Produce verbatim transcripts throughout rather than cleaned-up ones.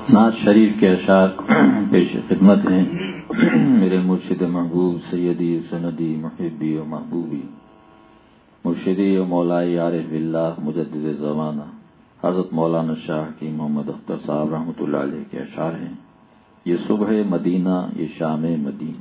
نعت شریف کے اشعار پیش خدمت ہیں میرے مرشد محبوب سیدی سندی محبی و محبوبی مرشدی و مولائی عارف باللہ مجدد زمانہ حضرت مولانا شاہ کی محمد اختر صاحب رحمۃ اللہ علیہ کے اشعار ہیں۔ یہ صبح مدینہ، یہ شام مدینہ۔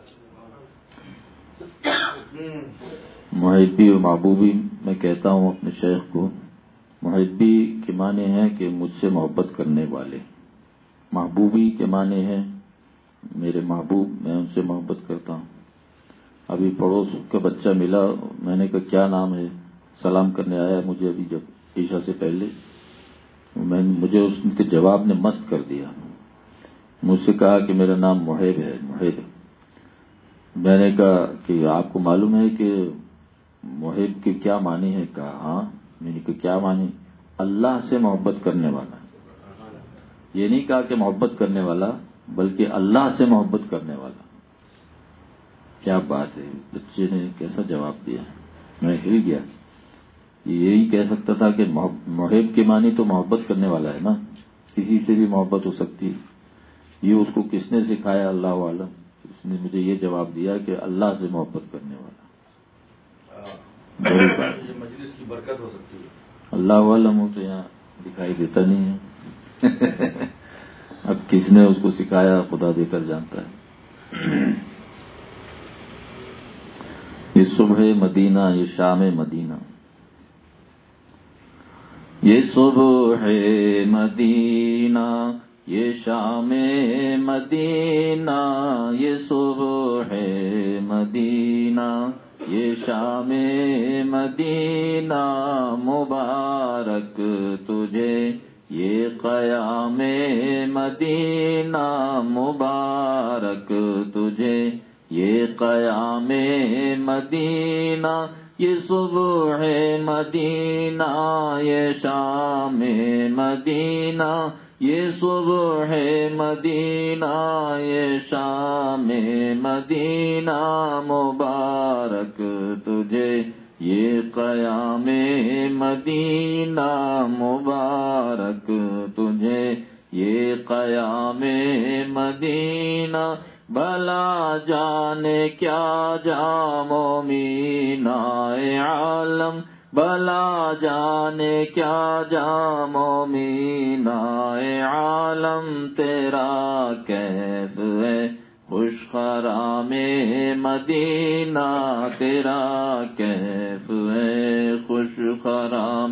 محبی و محبوبی میں کہتا ہوں اپنے شیخ کو، محبی کے معنی ہے کہ مجھ سے محبت کرنے والے، محبوبی کے معنی ہے میرے محبوب، میں ان سے محبت کرتا ہوں۔ ابھی پڑوس کا بچہ ملا، میں نے کہا کیا نام ہے، سلام کرنے آیا مجھے ابھی جب عشاء سے پہلے، میں مجھے اس کے جواب نے مست کر دیا، مجھ سے کہا کہ میرا نام محب ہے۔ محب میں نے کہا کہ آپ کو معلوم ہے کہ محب کے کیا معنی ہے؟ کہا ہاں۔ میں نے کہا کیا معنی؟ اللہ سے محبت کرنے والا۔ یہ نہیں کہا کہ محبت کرنے والا، بلکہ اللہ سے محبت کرنے والا۔ کیا بات ہے، بچے نے کیسا جواب دیا، میں ہل گیا۔ یہی کہہ سکتا تھا کہ محب کے معنی تو محبت کرنے والا ہے نا، کسی سے بھی محبت ہو سکتی ہے۔ یہ اس کو کس نے سکھایا، اللہ عالم، اس نے مجھے یہ جواب دیا کہ اللہ سے محبت کرنے والا۔ بڑی بات ہے، مجلس کی برکت ہو سکتی ہے۔ اللہ عالم ہو تو یہاں دکھائی دیتا نہیں ہے۔ اب کس نے اس کو سکھایا خدا دے کر جانتا ہے۔ یہ صبح مدینہ، یہ شام مدینہ۔ یہ صبح مدینہ، یہ شام مدینہ، یہ صبح مدینہ، یہ شام مدینہ، مبارک تجھے یہ قیام مدینہ، مبارک تجھے یہ قیام مدینہ، یہ صبح مدینہ، یہ شام مدینہ، یہ صبح مدینہ، یہ شام مدینہ، مبارک تجھے یہ قیام مدینہ، مبارک تجھے یہ قیام مدینہ۔ بھلا جانے کیا جام و مینائے عالم، بھلا جانے کیا جام و مینائے عالم، تیرا کیف ہے خوش خرام مدینہ، تیرا کیف ہے خوش خرام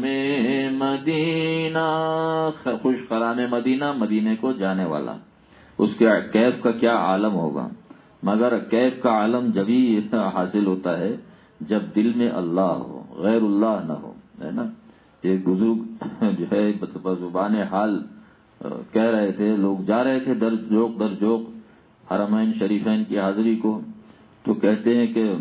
مدینہ۔ خوش خرام مدینہ، مدینے کو جانے والا، اس کے کیف کا کیا عالم ہوگا۔ مگر کیف کا عالم جبھی حاصل ہوتا ہے جب دل میں اللہ ہو، غیر اللہ نہ ہو، ہے نا۔ ایک بزرگ جو ہے بزبان حال کہہ رہے تھے، لوگ جا رہے تھے در جوق در جوق حرمین شریفین کی حاضری کو، تو کہتے ہیں کہ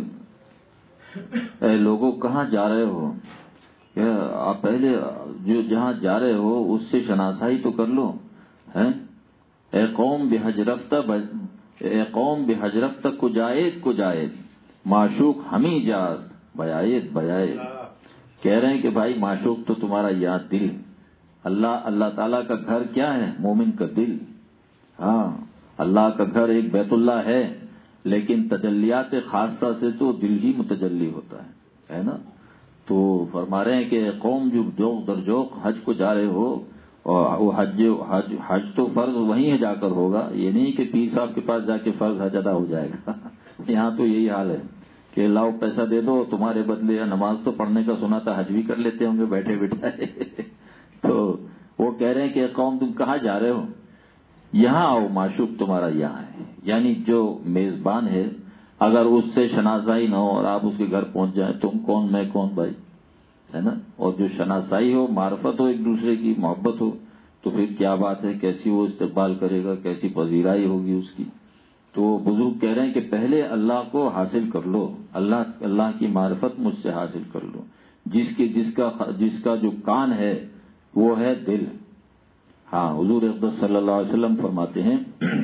اے لوگوں کہاں جا رہے ہو، کہ آپ پہلے جو جہاں جا رہے ہو اس سے شناسائی تو کر لو، ہے اے قوم بحجرفتہ، اے قوم بحجرفتہ کجائید کجائید، معشوق ہمیں جاز بیائید بیائید۔ کہہ رہے ہیں کہ بھائی معشوق تو تمہارا یہاں دل، اللہ اللہ تعالیٰ کا گھر کیا ہے؟ مومن کا دل۔ ہاں، اللہ کا گھر ایک بیت اللہ ہے، لیکن تجلیات خاصہ سے تو دل ہی متجلی ہوتا ہے، ہے نا۔ تو فرما رہے ہیں کہ قوم جو جوق در جوق حج کو جا رہے ہو، اور وہ حج حج حج تو فرض وہیں جا کر ہوگا، یہ نہیں کہ پیر صاحب کے پاس جا کے فرض حج ادا ہو جائے گا۔ یہاں تو یہی حال ہے کہ لاؤ پیسہ دے دو تمہارے بدلے، نماز تو پڑھنے کا سنا تھا، حج بھی کر لیتے ہوں گے بیٹھے بیٹھائے۔ تو وہ کہہ رہے ہیں کہ قوم تم کہاں جا رہے ہو، یہاں آؤ، معشوق تمہارا یہاں ہے۔ یعنی جو میزبان ہے اگر اس سے شناسائی نہ ہو اور آپ اس کے گھر پہنچ جائیں، تم کون میں کون بھائی، ہے نا۔ اور جو شناسائی ہو، معرفت ہو، ایک دوسرے کی محبت ہو، تو پھر کیا بات ہے، کیسی وہ استقبال کرے گا، کیسی پذیرائی ہوگی اس کی۔ تو بزرگ کہہ رہے ہیں کہ پہلے اللہ کو حاصل کر لو، اللہ اللہ کی معرفت مجھ سے حاصل کر لو۔ جس کے جس کا جس کا جو کان ہے وہ ہے دل۔ ہاں، حضور اقدس صلی اللہ علیہ وسلم فرماتے ہیں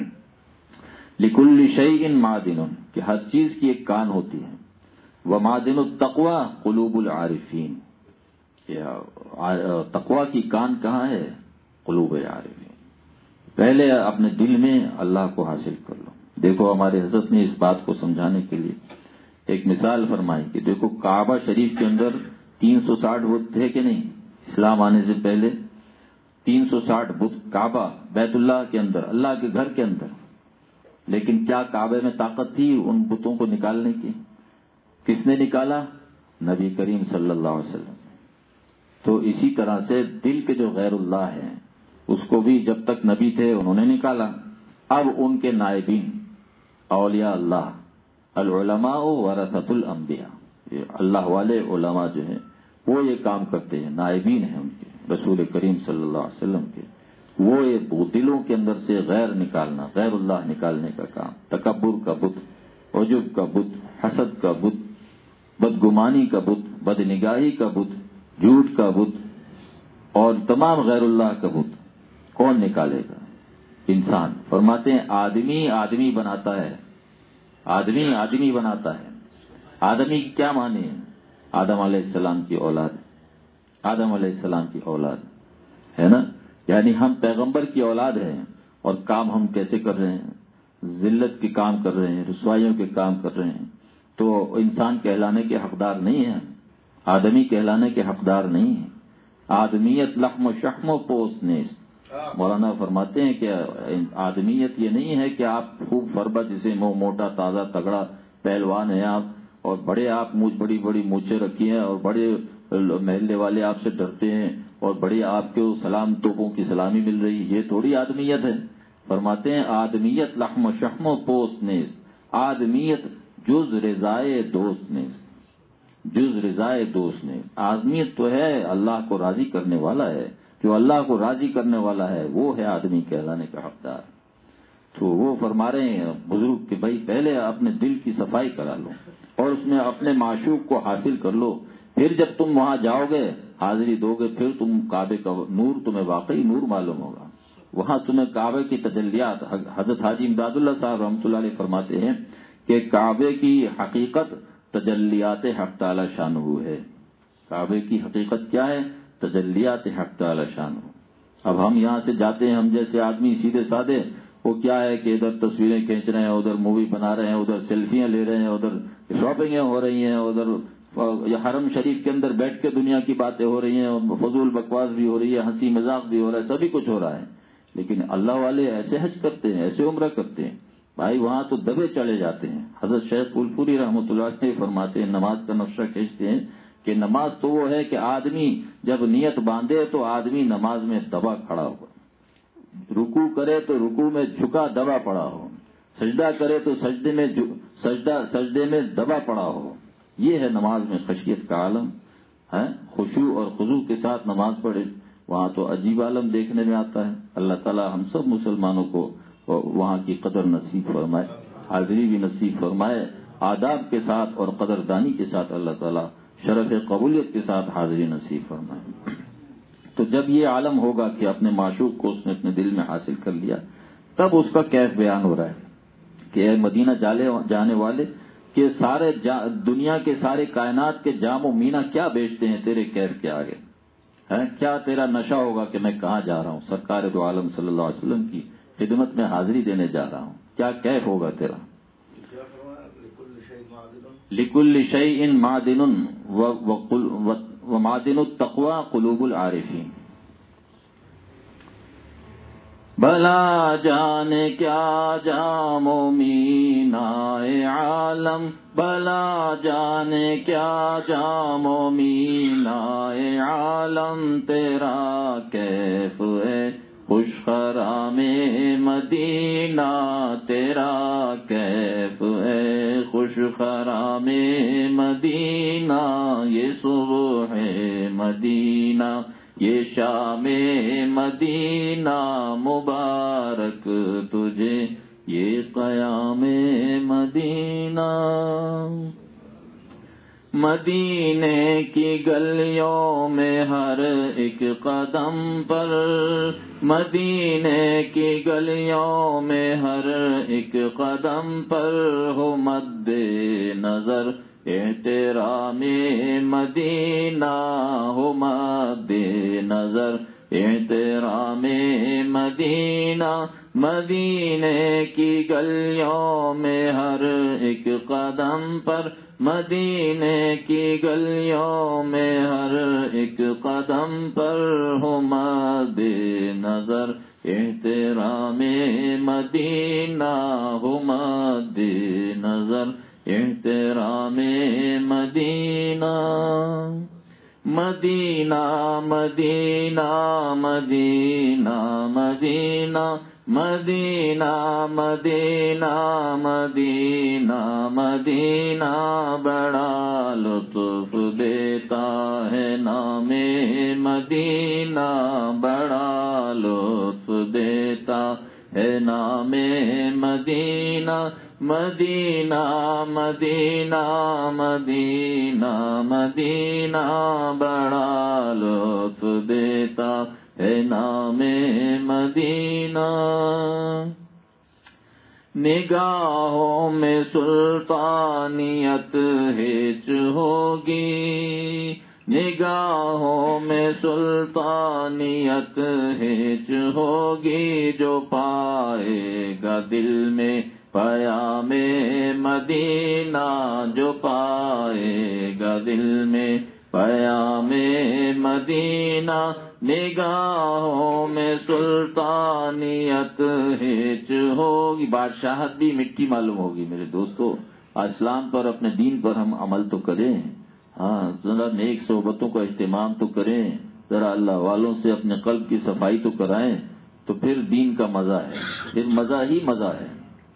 لِكُلِّ شَيْءٍ مَعْدِنٌ، کہ ہر چیز کی ایک کان ہوتی ہے۔ وَمَعْدِنُ التَّقْوَى قُلُوبُ الْعَارِفِينَ، تقویٰ کی کان کہاں ہے؟ قلوب عارفین۔ پہلے اپنے دل میں اللہ کو حاصل کر لو. دیکھو ہمارے حضرت نے اس بات کو سمجھانے کے لیے ایک مثال فرمائی کہ دیکھو کعبہ شریف کے اندر تین سو ساٹھ بت تھے کہ نہیں؟ اسلام آنے سے پہلے تین سو ساٹھ بت کعبہ بیت اللہ کے اندر، اللہ کے گھر کے اندر. لیکن کیا کعبے میں طاقت تھی ان بتوں کو نکالنے کی؟ کس نے نکالا؟ نبی کریم صلی اللہ علیہ وسلم. تو اسی طرح سے دل کے جو غیر اللہ ہیں اس کو بھی جب تک نبی تھے انہوں نے نکالا. اب ان کے نائبین اولیاء اللہ، العلماء ورثۃ الانبیاء، یہ اللہ والے علماء جو ہیں وہ یہ کام کرتے ہیں، نائبین ہیں ان کے رسول کریم صلی اللہ علیہ وسلم کے. وہ یہ دلوں کے اندر سے غیر نکالنا، غیر اللہ نکالنے کا کام، تکبر کا بت، عجب کا بت، حسد کا بت، بدگمانی کا بت، بدنگاہی کا بت، جھوٹ کا بت اور تمام غیر اللہ کا بت کون نکالے گا؟ انسان. فرماتے ہیں آدمی آدمی بناتا ہے، آدمی آدمی بناتا ہے. آدمی کی کیا معنی ہے؟ آدم علیہ السلام کی اولاد، آدم علیہ السلام کی اولاد ہے نا. یعنی ہم پیغمبر کی اولاد ہیں اور کام ہم کیسے کر رہے ہیں؟ ذلت کے کام کر رہے ہیں، رسوائیوں کے کام کر رہے ہیں. تو انسان کہلانے کے حقدار نہیں ہیں، آدمی کہلانے کے حقدار نہیں ہیں. آدمیت لحم و شحم و پوست نیست. مولانا فرماتے ہیں کہ آدمیت یہ نہیں ہے کہ آپ خوب فربا جسے مو موٹا تازہ تگڑا پہلوان ہیں آپ اور بڑے آپ مجھ بڑی بڑی مونچھیں رکھی ہیں اور بڑے محلے والے آپ سے ڈرتے ہیں اور بڑی آپ کو سلام توپوں کی سلامی مل رہی، یہ تھوڑی آدمیت ہے. فرماتے ہیں آدمیت لحم و شحم و پوست نیست. آدمیت جز رضائے دوست نیست، جز رضائے دوست نے. آدمیت تو ہے اللہ کو راضی کرنے والا ہے، جو اللہ کو راضی کرنے والا ہے وہ ہے آدمی کہلانے کا حقدار. تو وہ فرما رہے ہیں بزرگ کہ بھائی پہلے اپنے دل کی صفائی کرا لو اور اس میں اپنے معشوق کو حاصل کر لو. پھر جب تم وہاں جاؤ گے حاضری دو گے پھر تم کعبے کا نور تمہیں واقعی نور معلوم ہوگا. وہاں تمہیں کعبے کی تجلیات، حضرت حاجی امداد اللہ صاحب رحمۃ اللہ علیہ فرماتے ہیں کہ کعبے کی حقیقت تجلیات حق تعالی شانہ ہے. کعبے کی حقیقت کیا ہے؟ تجلیات حق تعالی شانہ. اب ہم یہاں سے جاتے ہیں، ہم جیسے آدمی سیدھے سادے، وہ کیا ہے کہ ادھر تصویریں کھینچ رہے ہیں، ادھر مووی بنا رہے ہیں، ادھر سیلفیاں لے رہے ہیں، ادھر شاپنگیں ہو رہی ہیں، ادھر حرم شریف کے اندر بیٹھ کے دنیا کی باتیں ہو رہی ہیں، فضول بکواس بھی ہو رہی ہے، ہنسی مذاق بھی ہو رہا ہے، سبھی کچھ ہو رہا ہے. لیکن اللہ والے ایسے حج کرتے ہیں، ایسے عمرہ کرتے ہیں بھائی، وہاں تو دبے چلے جاتے ہیں. حضرت شیخ پھول پوری رحمۃ اللہ علیہ فرماتے ہیں، نماز کا نقشہ کھینچتے ہیں کہ نماز تو وہ ہے کہ آدمی جب نیت باندھے تو آدمی نماز میں دبا کھڑا ہو، رکوع کرے تو رکوع میں جھکا دبا پڑا ہو، سجدہ کرے تو سجدے میں سجدہ سجدے میں دبا پڑا ہو. یہ ہے نماز میں خشیت کا عالم ہے. خشوع اور خضوع کے ساتھ نماز پڑھے وہاں تو عجیب عالم دیکھنے میں آتا ہے. اللہ تعالی ہم سب مسلمانوں کو وہاں کی قدر نصیب فرمائے، حاضری بھی نصیب فرمائے، آداب کے ساتھ اور قدردانی کے ساتھ اللہ تعالی شرف قبولیت کے ساتھ حاضری نصیب فرمائے. تو جب یہ عالم ہوگا کہ اپنے معشوق کو اس نے اپنے دل میں حاصل کر لیا، تب اس کا کیف بیان ہو رہا ہے کہ اے مدینہ جانے والے کہ سارے دنیا کے سارے کائنات کے جام و مینا کیا بیچتے ہیں تیرے کیف کے آگے ہے؟ کیا تیرا نشہ ہوگا کہ میں کہاں جا رہا ہوں؟ سرکار دو عالم صلی اللہ علیہ وسلم کی خدمت میں حاضری دینے جا رہا ہوں. کیا کیف ہوگا تیرا؟ لکل شیء معدن و معدن التقوی قلوب العارفین. بھلا جانے کیا جام و مینائے عالم، بھلا جانے کیا جام و مینائے عالم، تیرا کیف ہے خوش خرام مدینہ، تیرا کیف ہے خوش خرام مدینہ. یہ صبح مدینہ یہ شام مدینہ، مبارک تجھے یہ قیام مدینہ. مدینے کی گلیوں میں ہر ایک قدم پر، مدینے کی گلیوں میں ہر ایک قدم پر ہو مد نظر احترام مدینہ، ہو مد نظر احترام مدینہ مدینے کی گلیوں میں ہر ایک قدم پر مدینے کی گلیوں میں ہر ایک قدم پر ہو مد نظر احترام مدینہ ہو مد نظر احترام مدینہ مدینہ مدینہ مدینہ مدینہ مدینہ مدینہ مدینہ مدینہ بڑا لطف دیتا ہے نام مدینہ بڑا لطف دیتا ہے نام مدینہ مدینہ مدینہ مدینہ مدینہ بڑا لطف دیتا ہے نام مدینہ نگاہوں میں سلطانیت ہچ ہوگی نگاہوں میں سلطانیت ہچ ہوگی جو پائے گا دل میں پیام مدینہ جو پائے گا دل میں پیام مدینہ نگاہوں میں سلطانیت ہچ ہوگی بادشاہت بھی مٹی معلوم ہوگی میرے دوستو اسلام پر اپنے دین پر ہم عمل تو کریں ہاں ذرا نیک صحبتوں کا اہتمام تو کریں ذرا اللہ والوں سے اپنے قلب کی صفائی تو کرائیں تو پھر دین کا مزہ ہے پھر مزہ ہی مزہ ہے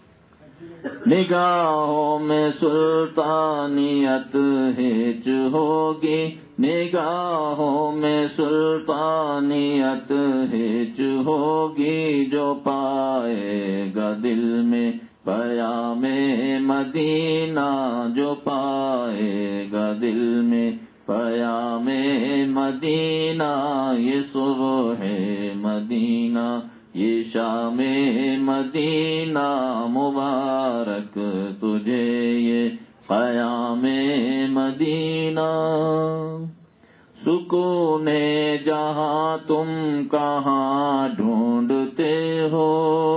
نگاہوں میں سلطانیت ہچ ہوگی نگاہوں میں سلطانیت ہچ ہوگی جو پائے گا دل میں پیام مدینہ جو پائے گا دل میں پیام مدینہ یہ صبح ہے مدینہ یہ شام مدینہ مبارک تجھے یہ قیام مدینہ سکون جہاں تم کہاں ڈھونڈتے ہو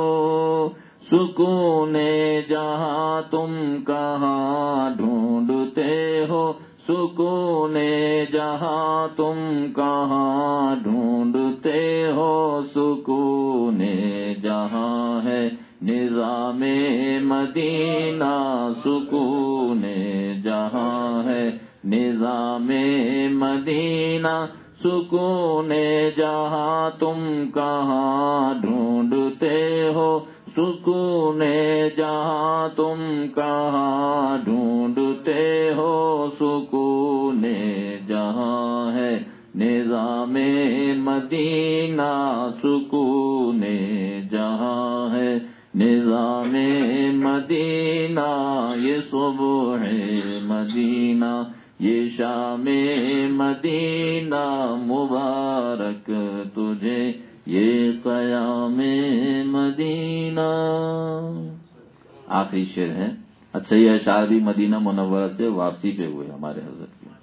سکون جہاں تم کہاں ڈھونڈتے ہو سکون جہاں تم کہاں ڈھونڈتے ہو سکون جہاں ہے نظام مدینہ سکون جہاں ہے نظام مدینہ سکون جہاں تم کہاں ڈھونڈتے ہو سکون جہاں تم کہاں ڈھونڈتے ہو سکون جہاں ہے نظام مدینہ سکون جہاں ہے نظام مدینہ یہ صبح مدینہ یہ شام مدینہ مبارک تجھے یہ قیام مدینہ آخری شعر ہے اچھا یہ اشعار بھی مدینہ منورہ سے واپسی پہ ہوئے ہمارے حضرت کی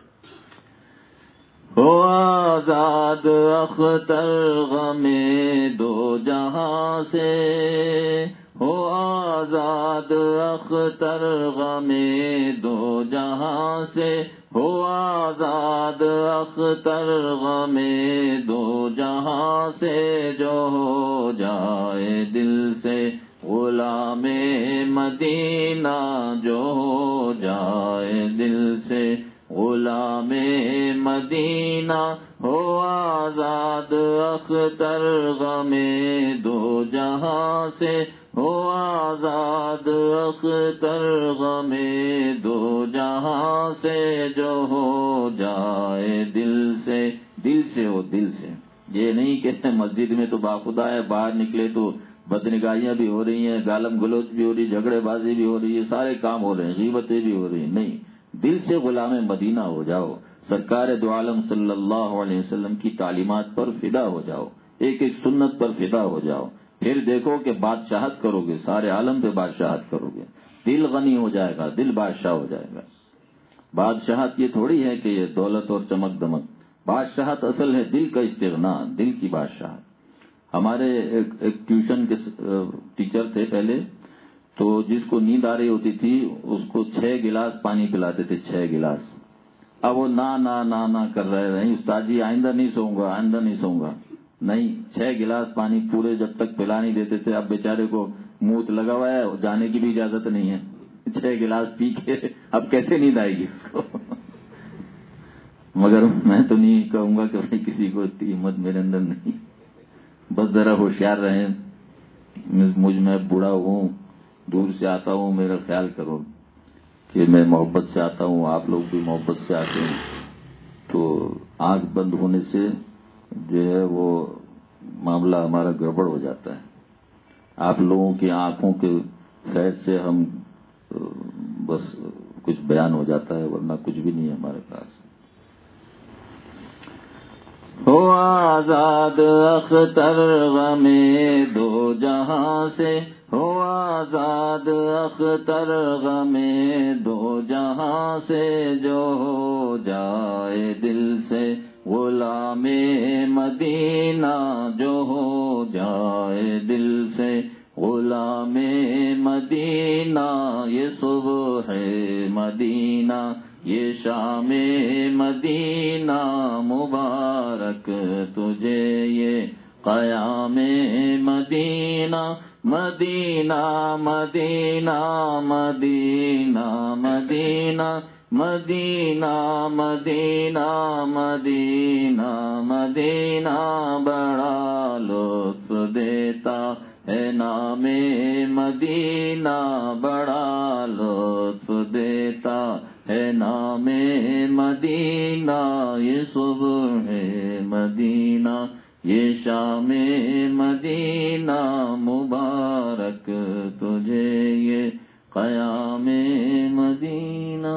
ہو آزاد اختر غم دو جہاں سے ہو آزاد اختر غم دو جہاں سے ہو آزاد اختر غم دو جہاں سے جو ہو جائے دل سے غلام مدینہ جو ہو جائے دل سے غلام مدینہ ہو آزاد اختر غم دو جہاں سے ہو آزاد اختر غم دو جہاں سے جو ہو جائے دل سے دل سے ہو دل سے یہ نہیں کہتے مسجد میں تو باخدا ہے باہر نکلے تو بدنگاہیاں بھی ہو رہی ہیں گالم گلوچ بھی ہو رہی جھگڑے بازی بھی ہو رہی ہے سارے کام ہو رہے ہیں غیبتیں بھی ہو رہی ہیں نہیں دل سے غلام مدینہ ہو جاؤ سرکار دو عالم صلی اللہ علیہ وسلم کی تعلیمات پر فدا ہو جاؤ ایک ایک سنت پر فدا ہو جاؤ پھر دیکھو کہ بادشاہت کرو گے سارے عالم پہ بادشاہت کرو گے دل غنی ہو جائے گا دل بادشاہ ہو جائے گا بادشاہت یہ تھوڑی ہے کہ یہ دولت اور چمک دمک بادشاہت اصل ہے دل کا استغنا دل کی بادشاہت ہمارے ایک, ایک ٹیوشن کے ٹیچر تھے پہلے، تو جس کو نیند آ رہی ہوتی تھی اس کو چھ گلاس پانی پلاتے تھے، چھ گلاس. اب وہ نہ نہ نہ نہ کر رہے نہیں استاد جی، آئندہ نہیں سوؤں گا، آئندہ نہیں سوؤں گا. نہیں، چھ گلاس پانی پورے جب تک پلا نہیں دیتے تھے. اب بیچارے کو منہ لگا ہوا ہے، جانے کی بھی اجازت نہیں ہے. چھ گلاس پی کے اب کیسے نیند آئے گی اس کو؟ مگر میں تو نہیں کہوں گا کہ بھائی کسی کو اتنی ہمت میرے اندر نہیں. بس ذرا ہوشیار رہیں. مجھ میں بوڑھا ہوں، دور سے آتا ہوں، میرا خیال کرو کہ میں محبت سے آتا ہوں، آپ لوگ بھی محبت سے آتے ہیں. تو آنکھ بند ہونے سے جو ہے وہ معاملہ ہمارا گڑبڑ ہو جاتا ہے. آپ لوگوں کی آنکھوں کے فیض سے ہم بس کچھ بیان ہو جاتا ہے، ورنہ کچھ بھی نہیں ہے ہمارے پاس. ہو آزاد اختر غم دو جہاں سے، ہو آزاد اختر غم دو جہاں سے، جو ہو جائے دل سے غلام مدینہ، جو ہو جائے دل سے غلام مدینہ. یہ صبح مدینہ، یہ شام مدینہ، مبارک تجھے یہ قیام مدینہ. مدینہ مدینہ مدینہ مدینہ مدینہ مدینہ مدینہ مدینہ، بڑا لطف دیتا ہے نام مدینہ، بڑا لطف دیتا ہے نام مدینہ. یہ صبح مدینہ، یہ شام مدینہ، مبارک تجھے یہ قیام مدینہ.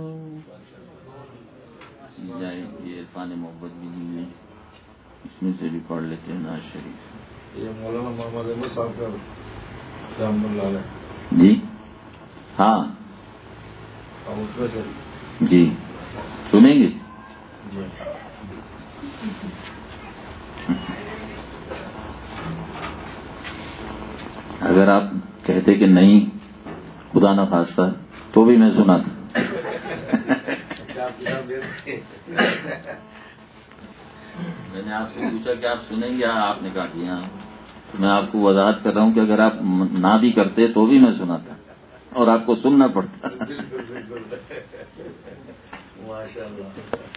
جائے یہ عرفان محبت بھی نہیں ہے، اس میں سے بھی پڑھ لیتے ہیں ناز شریف. یہ مولانا محمد احمد صاحب کا رحمۃ اللہ علیہ. جی ہاں جی سنیں گے. جی اگر آپ کہتے کہ نہیں خدا نہ خواستہ تو بھی میں سناتا. میں نے آپ سے پوچھا کہ آپ سنیں گے، آپ نے کہا کہ ہاں. میں آپ کو وضاحت کر رہا ہوں کہ اگر آپ نہ بھی کرتے تو بھی میں سناتا اور آپ کو سننا پڑتا. ماشاء اللہ.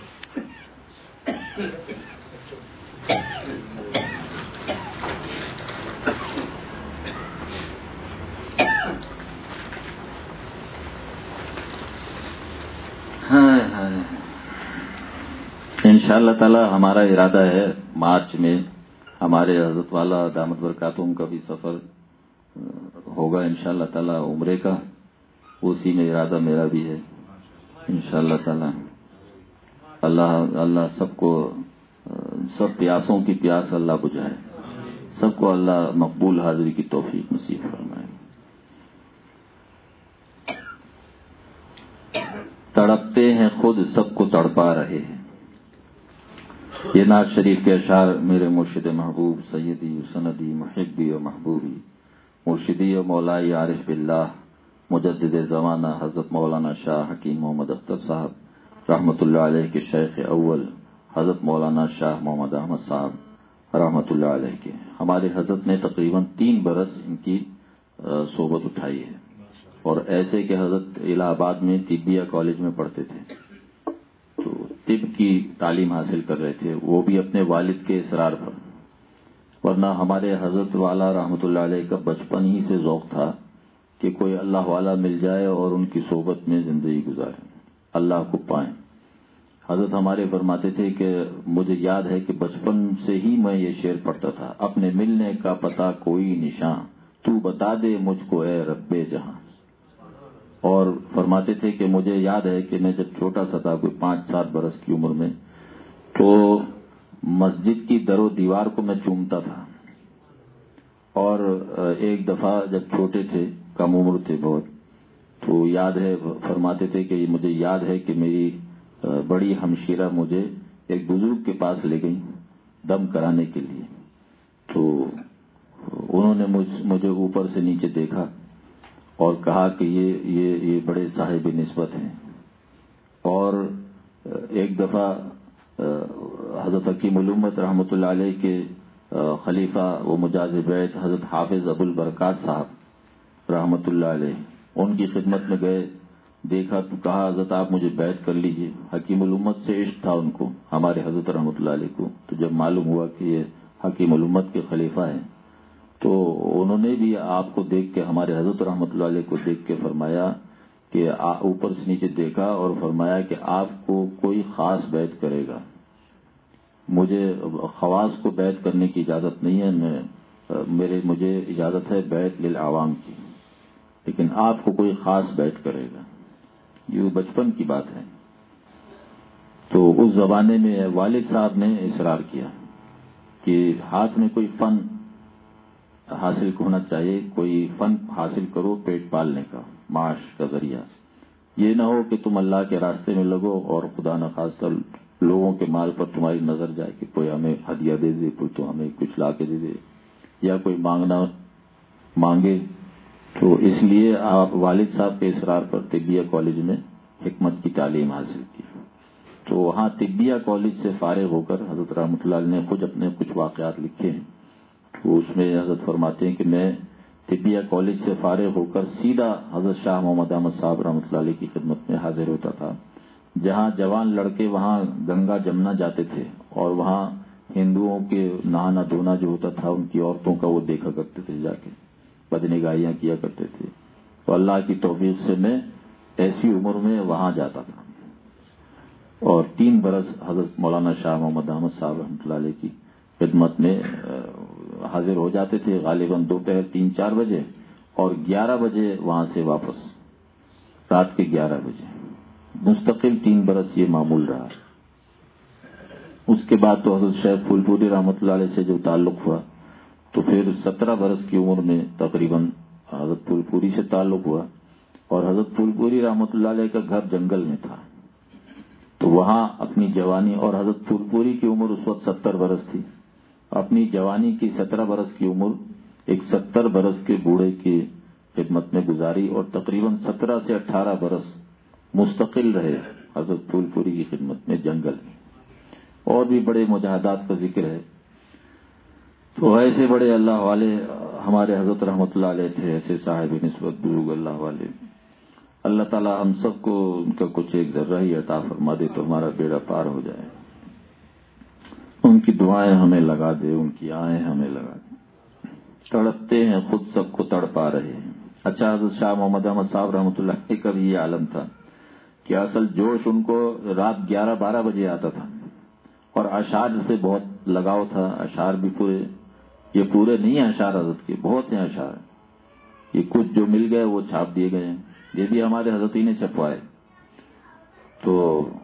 ان شاء اللہ تعالی ہمارا ارادہ ہے مارچ میں ہمارے حضرت والا دامت برکاتہم کا بھی سفر ہوگا ان شاء اللہ تعالی عمرے کا. اسی میں ارادہ میرا بھی ہے ان شاء اللہ تعالی. اللہ اللہ سب کو سب پیاسوں کی پیاس اللہ بجھائے، سب کو اللہ مقبول حاضری کی توفیق نصیب فرمائے. تڑپتے ہیں خود سب کو تڑپا رہے ہیں. یہ نعت شریف کے اشعار میرے مرشد محبوب سیدی سندی محبی و محبوبی مرشدی و مولائی عارف باللہ مجدد زمانہ حضرت مولانا شاہ حکیم محمد اختر صاحب رحمۃ اللہ علیہ کے شیخ اول حضرت مولانا شاہ محمد احمد صاحب رحمۃ اللہ علیہ کے. ہمارے حضرت نے تقریباً تین برس ان کی صحبت اٹھائی ہے، اور ایسے کہ حضرت الہ آباد میں طبیہ کالج میں پڑھتے تھے، تو طب کی تعلیم حاصل کر رہے تھے، وہ بھی اپنے والد کے اصرار پر. ورنہ ہمارے حضرت والا رحمۃ اللہ علیہ کا بچپن ہی سے ذوق تھا کہ کوئی اللہ والا مل جائے اور ان کی صحبت میں زندگی گزارے، اللہ کو پائیں. حضرت ہمارے فرماتے تھے کہ مجھے یاد ہے کہ بچپن سے ہی میں یہ شعر پڑھتا تھا، اپنے ملنے کا پتہ کوئی نشان تو بتا دے مجھ کو اے رب جہاں. اور فرماتے تھے کہ مجھے یاد ہے کہ میں جب چھوٹا سا تھا، کوئی پانچ سات برس کی عمر میں، تو مسجد کی در و دیوار کو میں چومتا تھا. اور ایک دفعہ جب چھوٹے تھے، کم عمر تھے بہت، تو یاد ہے فرماتے تھے کہ مجھے یاد ہے کہ میری بڑی ہمشیرہ مجھے ایک بزرگ کے پاس لے گئی دم کرانے کے لیے. تو انہوں نے مجھے اوپر سے نیچے دیکھا اور کہا کہ یہ یہ یہ بڑے صاحب نسبت ہیں. اور ایک دفعہ حضرت حکیم الامت رحمۃ اللہ علیہ کے خلیفہ و مجاز بیت حضرت حافظ ابو البرکات صاحب رحمۃ اللہ علیہ ان کی خدمت میں گئے. دیکھا تو کہا حضرت آپ مجھے بیعت کر لیجئے. حکیم الامت سے عشق تھا ان کو ہمارے حضرت رحمۃ اللہ علیہ کو. تو جب معلوم ہوا کہ یہ حکیم الامت کے خلیفہ ہیں تو انہوں نے بھی آپ کو دیکھ کے ہمارے حضرت رحمۃ اللہ علیہ کو دیکھ کے فرمایا کہ اوپر سے نیچے دیکھا اور فرمایا کہ آپ کو کوئی خاص بیعت کرے گا. مجھے خواص کو بیعت کرنے کی اجازت نہیں ہے. میں میرے مجھے اجازت ہے بیعت للعوام کی، لیکن آپ کو کوئی خاص بیعت کرے گا. یہ بچپن کی بات ہے. تو اس زمانے میں والد صاحب نے اصرار کیا کہ ہاتھ میں کوئی فن حاصل ہونا چاہیے، کوئی فن حاصل کرو پیٹ پالنے کا، معاش کا ذریعہ. یہ نہ ہو کہ تم اللہ کے راستے میں لگو اور خدا نخواستہ لوگوں کے مال پر تمہاری نظر جائے کہ کوئی ہمیں ہدیہ دے دے، کوئی تو ہمیں کچھ لا کے دے دے، یا کوئی مانگنا مانگے. تو اس لیے آپ والد صاحب کے اصرار پر طبیہ کالج میں حکمت کی تعلیم حاصل کی. تو وہاں طبیہ کالج سے فارغ ہو کر حضرت رحمۃ اللہ علیہ نے خود اپنے کچھ واقعات لکھے ہیں. تو اس میں حضرت فرماتے ہیں کہ میں طبیہ کالج سے فارغ ہو کر سیدھا حضرت شاہ محمد احمد صاحب رحمۃ اللہ علیہ کی خدمت میں حاضر ہوتا تھا. جہاں جوان لڑکے وہاں گنگا جمنا جاتے تھے اور وہاں ہندوؤں کے نہانا دھونا جو ہوتا تھا ان کی عورتوں کا وہ دیکھا کرتے تھے، جا کے بدنگاہیاں کیا کرتے تھے. تو اللہ کی توفیق سے میں ایسی عمر میں وہاں جاتا تھا اور تین برس حضرت مولانا شاہ محمد احمد صاحب رحمۃ اللہ علیہ کی خدمت میں حاضر ہو جاتے تھے غالباً دوپہر تین چار بجے اور گیارہ بجے وہاں سے واپس، رات کے گیارہ بجے. مستقل تین برس یہ معمول رہا. اس کے بعد تو حضرت شیخ پھول پوری رحمۃ اللہ علیہ سے جو تعلق ہوا تو پھر سترہ برس کی عمر میں تقریباً حضرت پھول پوری سے تعلق ہوا. اور حضرت پھول پوری رحمۃ اللہ علیہ کا گھر جنگل میں تھا. تو وہاں اپنی جوانی، اور حضرت پھول پوری کی عمر اس وقت ستر برس تھی، اپنی جوانی کی سترہ برس کی عمر ایک ستر برس کے بوڑھے کی خدمت میں گزاری اور تقریباً سترہ سے اٹھارہ برس مستقل رہے حضرت پھول پوری کی خدمت میں جنگل میں. اور بھی بڑے مجاہدات کا ذکر ہے. تو ایسے بڑے اللہ والے ہمارے حضرت رحمۃ اللہ علیہ تھے، ایسے صاحب نسبت بزرگ اللہ والے. اللہ تعالی ہم سب کو ان کا کچھ ایک ذرہ ہی عطا فرما دے تو ہمارا بیڑا پار ہو جائے. ان کی دعائیں ہمیں لگا دے، ان کی آہیں ہمیں لگا دے. تڑپتے ہیں خود سب کو تڑ پا رہے ہیں. اچھا، حضرت شاہ محمد احمد صاحب رحمۃ اللہ علیہ کا بھی یہ عالم تھا کہ اصل جوش ان کو رات گیارہ بارہ بجے آتا تھا اور اشعار سے بہت لگاؤ تھا. اشعار بھی پورے، یہ پورے نہیں ہیں اشعار حضرت کے، بہت ہیں اشعار. یہ کچھ جو مل گئے وہ چھاپ دیے گئے ہیں، یہ بھی ہمارے حضرت ہی نے چھپوائے. تو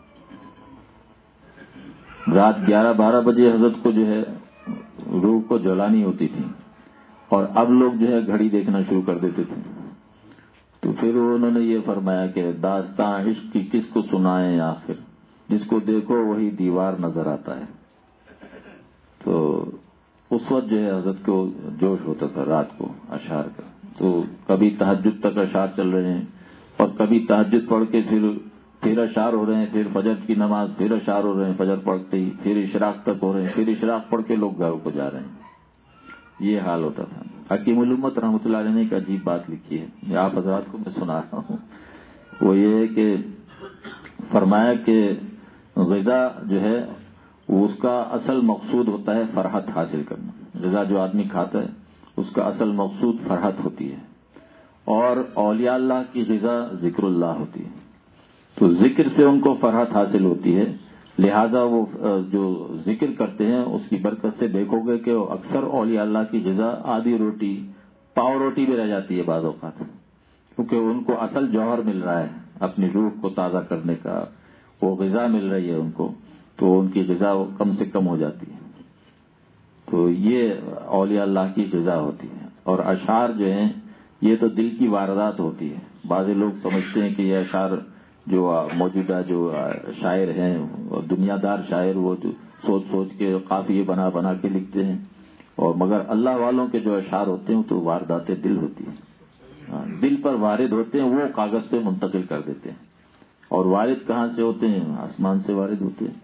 رات گیارہ بارہ بجے حضرت کو جو ہے روح کو جلانی ہوتی تھی اور اب لوگ جو ہے گھڑی دیکھنا شروع کر دیتے تھے. تو پھر انہوں نے یہ فرمایا کہ داستاں عشق کی کس کو سنائیں آخر، جس کو دیکھو وہی دیوار نظر آتا ہے. تو اس وقت جو ہے حضرت کو جوش ہوتا تھا رات کو اشعار کا. تو کبھی تہجد تک اشعار چل رہے ہیں اور کبھی تہجد پڑھ کے پھر پھر اشعار ہو رہے ہیں، پھر فجر کی نماز، پھر اشعار ہو رہے ہیں فجر پڑھتے ہی، پھر اشراق تک ہو رہے ہیں، پھر اشراق پڑھ کے لوگ گھروں کو جا رہے ہیں. یہ حال ہوتا تھا. حکیم الامت رحمۃ اللہ علیہ نے ایک عجیب بات لکھی ہے، یہ آپ حضرات کو میں سنا رہا ہوں. وہ یہ ہے کہ فرمایا کہ غذا جو ہے وہ اس کا اصل مقصود ہوتا ہے فرحت حاصل کرنا. غذا جو آدمی کھاتا ہے اس کا اصل مقصود فرحت ہوتی ہے، اور اولیاء اللہ کی غذا ذکر اللہ ہوتی ہے. تو ذکر سے ان کو فرحت حاصل ہوتی ہے، لہذا وہ جو ذکر کرتے ہیں اس کی برکت سے دیکھو گے کہ اکثر اولیاء اللہ کی غذا آدھی روٹی، پاؤ روٹی بھی رہ جاتی ہے بعض اوقات، کیونکہ ان کو اصل جوہر مل رہا ہے اپنی روح کو تازہ کرنے کا، وہ غذا مل رہی ہے ان کو، تو ان کی غذا کم سے کم ہو جاتی ہے. تو یہ اولیاء اللہ کی غذا ہوتی ہے. اور اشعار جو ہیں یہ تو دل کی واردات ہوتی ہے. بعض لوگ سمجھتے ہیں کہ یہ اشعار جو موجودہ جو شاعر ہیں دنیا دار شاعر، وہ جو سوچ سوچ کے قافیے بنا بنا کے لکھتے ہیں، اور مگر اللہ والوں کے جو اشعار ہوتے ہیں تو واردات دل ہوتی ہیں، دل پر وارد ہوتے ہیں، وہ کاغذ پہ منتقل کر دیتے ہیں. اور وارد کہاں سے ہوتے ہیں؟ آسمان سے وارد ہوتے ہیں.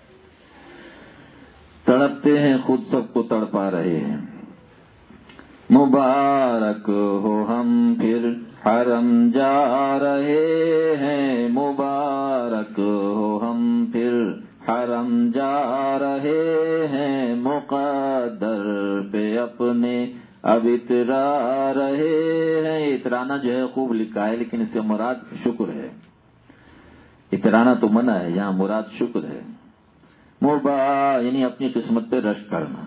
تڑپتے ہیں خود سب کو تڑپا رہے ہیں. مبارک ہو ہم پھر حرم جا رہے ہیں، مبارک ہو ہم پھر حرم جا رہے ہیں، مقدر پہ اپنے اب اترا رہے ہیں. اترانا جو ہے خوب لکھا ہے، لیکن اس سے مراد شکر ہے. اترانا تو منع ہے، یہاں مراد شکر ہے. مبا یعنی اپنی قسمت پہ رشک کرنا.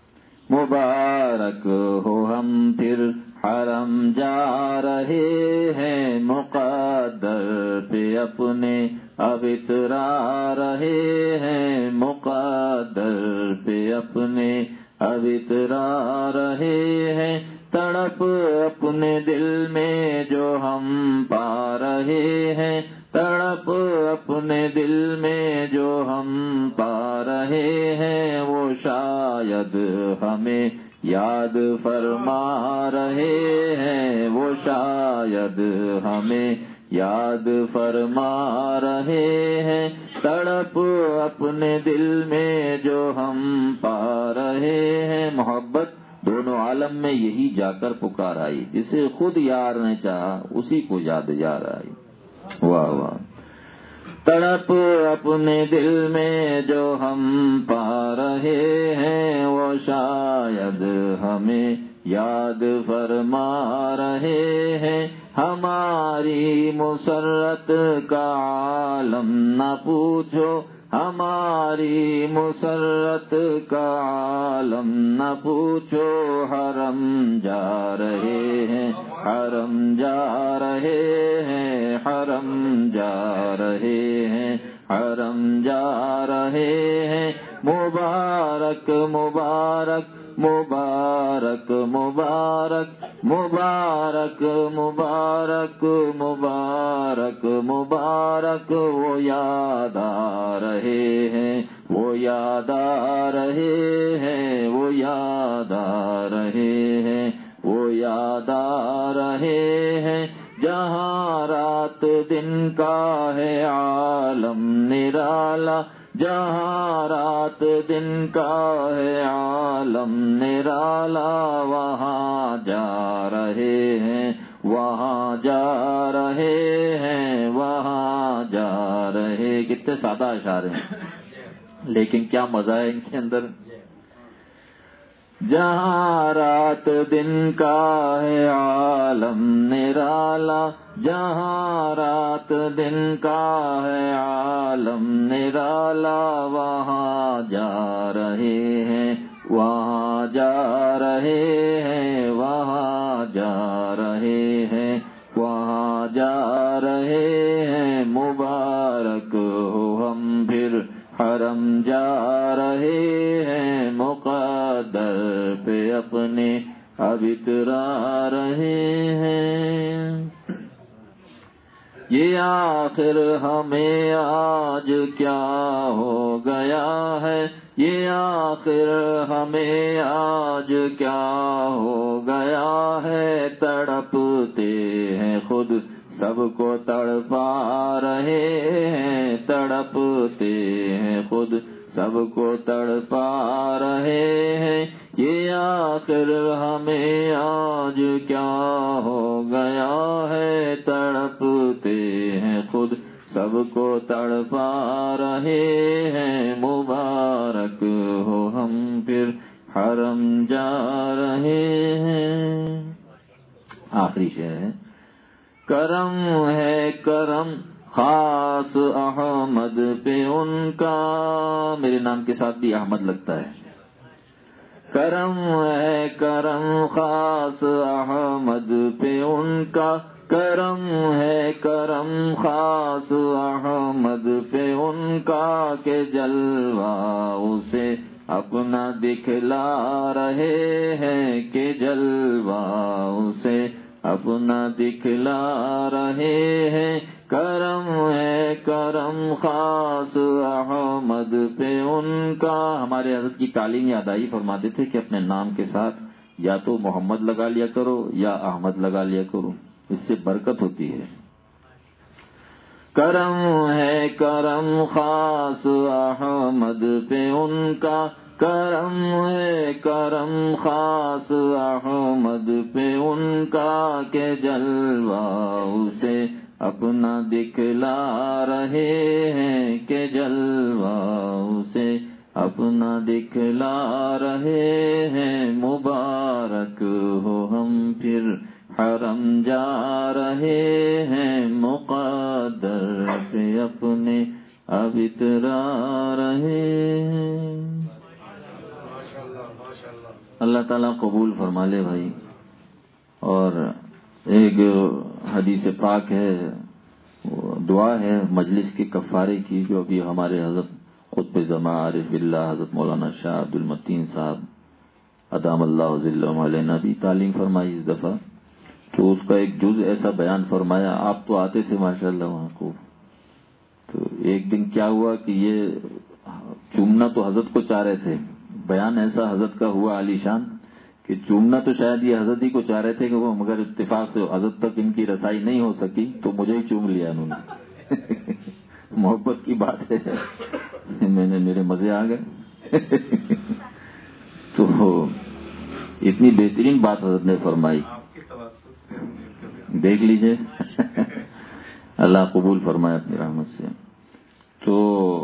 مبارک ہو ہم پھر حرم جا رہے ہیں، مقدر پہ اپنے اب اترا رہے ہیں، مقدر پہ اپنے اب اترا رہے ہیں. تڑپ اپنے دل میں جو ہم پا رہے ہیں، تڑپ اپنے دل میں جو ہم پا رہے ہیں، وہ شاید ہمیں یاد فرما رہے ہیں، وہ شاید ہمیں یاد فرما رہے ہیں. تڑپ اپنے دل میں جو ہم پا رہے ہیں. محبت دونوں عالم میں یہی جا کر پکار آئی، جسے خود یار نے چاہا اسی کو یاد یار آئی. واہ واہ. تڑپ اپنے دل میں جو ہم پا رہے ہیں، وہ شاید ہمیں یاد فرما رہے ہیں. ہماری مسرت کا عالم نہ پوچھو، ہماری مسرت کا عالم نہ پوچھو. حرم جا رہے ہیں، حرم جا رہے ہیں، حرم جا رہے ہیں، حرم جا رہے ہیں. مبارک مبارک مبارک مبارک مبارک مبارک مبارک مبارک. وہ یاد آ رہے ہیں، وہ یاد آ رہے ہیں، وہ یاد آ رہے ہیں، وہ یاد آ رہے ہیں. جہاں رات دن کا ہے عالم نرالا، جہاں رات دن کا ہے عالم نرالا، وہاں جا رہے ہیں، وہاں جا رہے ہیں، وہاں جا رہے. کتنے سادہ اشعار ہیں لیکن کیا مزہ ہے ان کے اندر. جہاں رات دن کا ہے عالم نرالا، جہاں رات دن کا ہے عالم نرالا، وہاں جا رہے ہیں، وہاں جا رہے ہیں، وہاں جا رہے ہیں، وہاں جا رہے ہیں. مبارک ہو ہم پھر حرم جا رہے ہیں، مقدر پہ اپنے اب اترا رہے ہیں. یہ آخر ہمیں آج کیا ہو گیا ہے، یہ آخر ہمیں آج کیا ہو گیا ہے. تڑپتے ہیں خود سب کو تڑپا رہے ہیں، تڑپتے ہیں خود سب کو تڑپا رہے ہیں. یہ آخر ہمیں آج کیا ہو گیا ہے، تڑپتے ہیں خود سب کو تڑپا رہے ہیں. مبارک ہو ہم پھر حرم جا رہے ہیں. آخری شعر ہے. کرم ہے کرم خاص احمد پہ ان کا، میرے نام کے ساتھ بھی احمد لگتا ہے. کرم ہے کرم خاص احمد پہ ان کا، کرم ہے کرم خاص احمد پہ ان کا، کہ جلوہ اسے اپنا دکھلا رہے ہیں، کہ جلوہ اسے اپنا دکھلا رہے ہیں. کرم ہے کرم خاص احمد پہ ان کا. ہمارے حضرت کی تعلیم یاد آئی، فرماتے تھے کہ اپنے نام کے ساتھ یا تو محمد لگا لیا کرو یا احمد لگا لیا کرو، اس سے برکت ہوتی ہے. کرم ہے کرم خاص احمد پہ ان کا، کرم ہے کرم خاص احمد پہ ان کا، کہ جلوہ اسے اپنا دکھلا رہے ہیں، کہ جلوہ اسے اپنا دکھلا رہے ہیں. مبارک ہو ہم پھر حرم جا رہے ہیں، مقدر پہ اپنے اب اترا رہے ہیں. اللہ تعالیٰ قبول فرما لے بھائی. اور ایک حدیث پاک ہے، دعا ہے مجلس کے کفارے کی، جو ابھی ہمارے حضرت قطب زمان عارف باللہ حضرت مولانا شاہ عبد المتین صاحب ادام اللہ ذلہ علیہ بھی تعلیم فرمائی اس دفعہ. تو اس کا ایک جز ایسا بیان فرمایا. آپ تو آتے تھے ماشاءاللہ وہاں کو. تو ایک دن کیا ہوا کہ یہ چومنا تو حضرت کو چاہ رہے تھے، بیان ایسا حضرت کا ہوا عالی شان کہ چومنا تو شاید یہ حضرت ہی کو چاہ رہے تھے کہ وہ مگر اتفاق سے حضرت تک ان کی رسائی نہیں ہو سکی تو مجھے ہی چوم لیا انہوں نے. محبت کی بات ہے، میں نے میرے مزے آ گئے. تو اتنی بہترین بات حضرت نے فرمائی، دیکھ لیجئے. اللہ قبول فرمائے اپنی رحمت سے. تو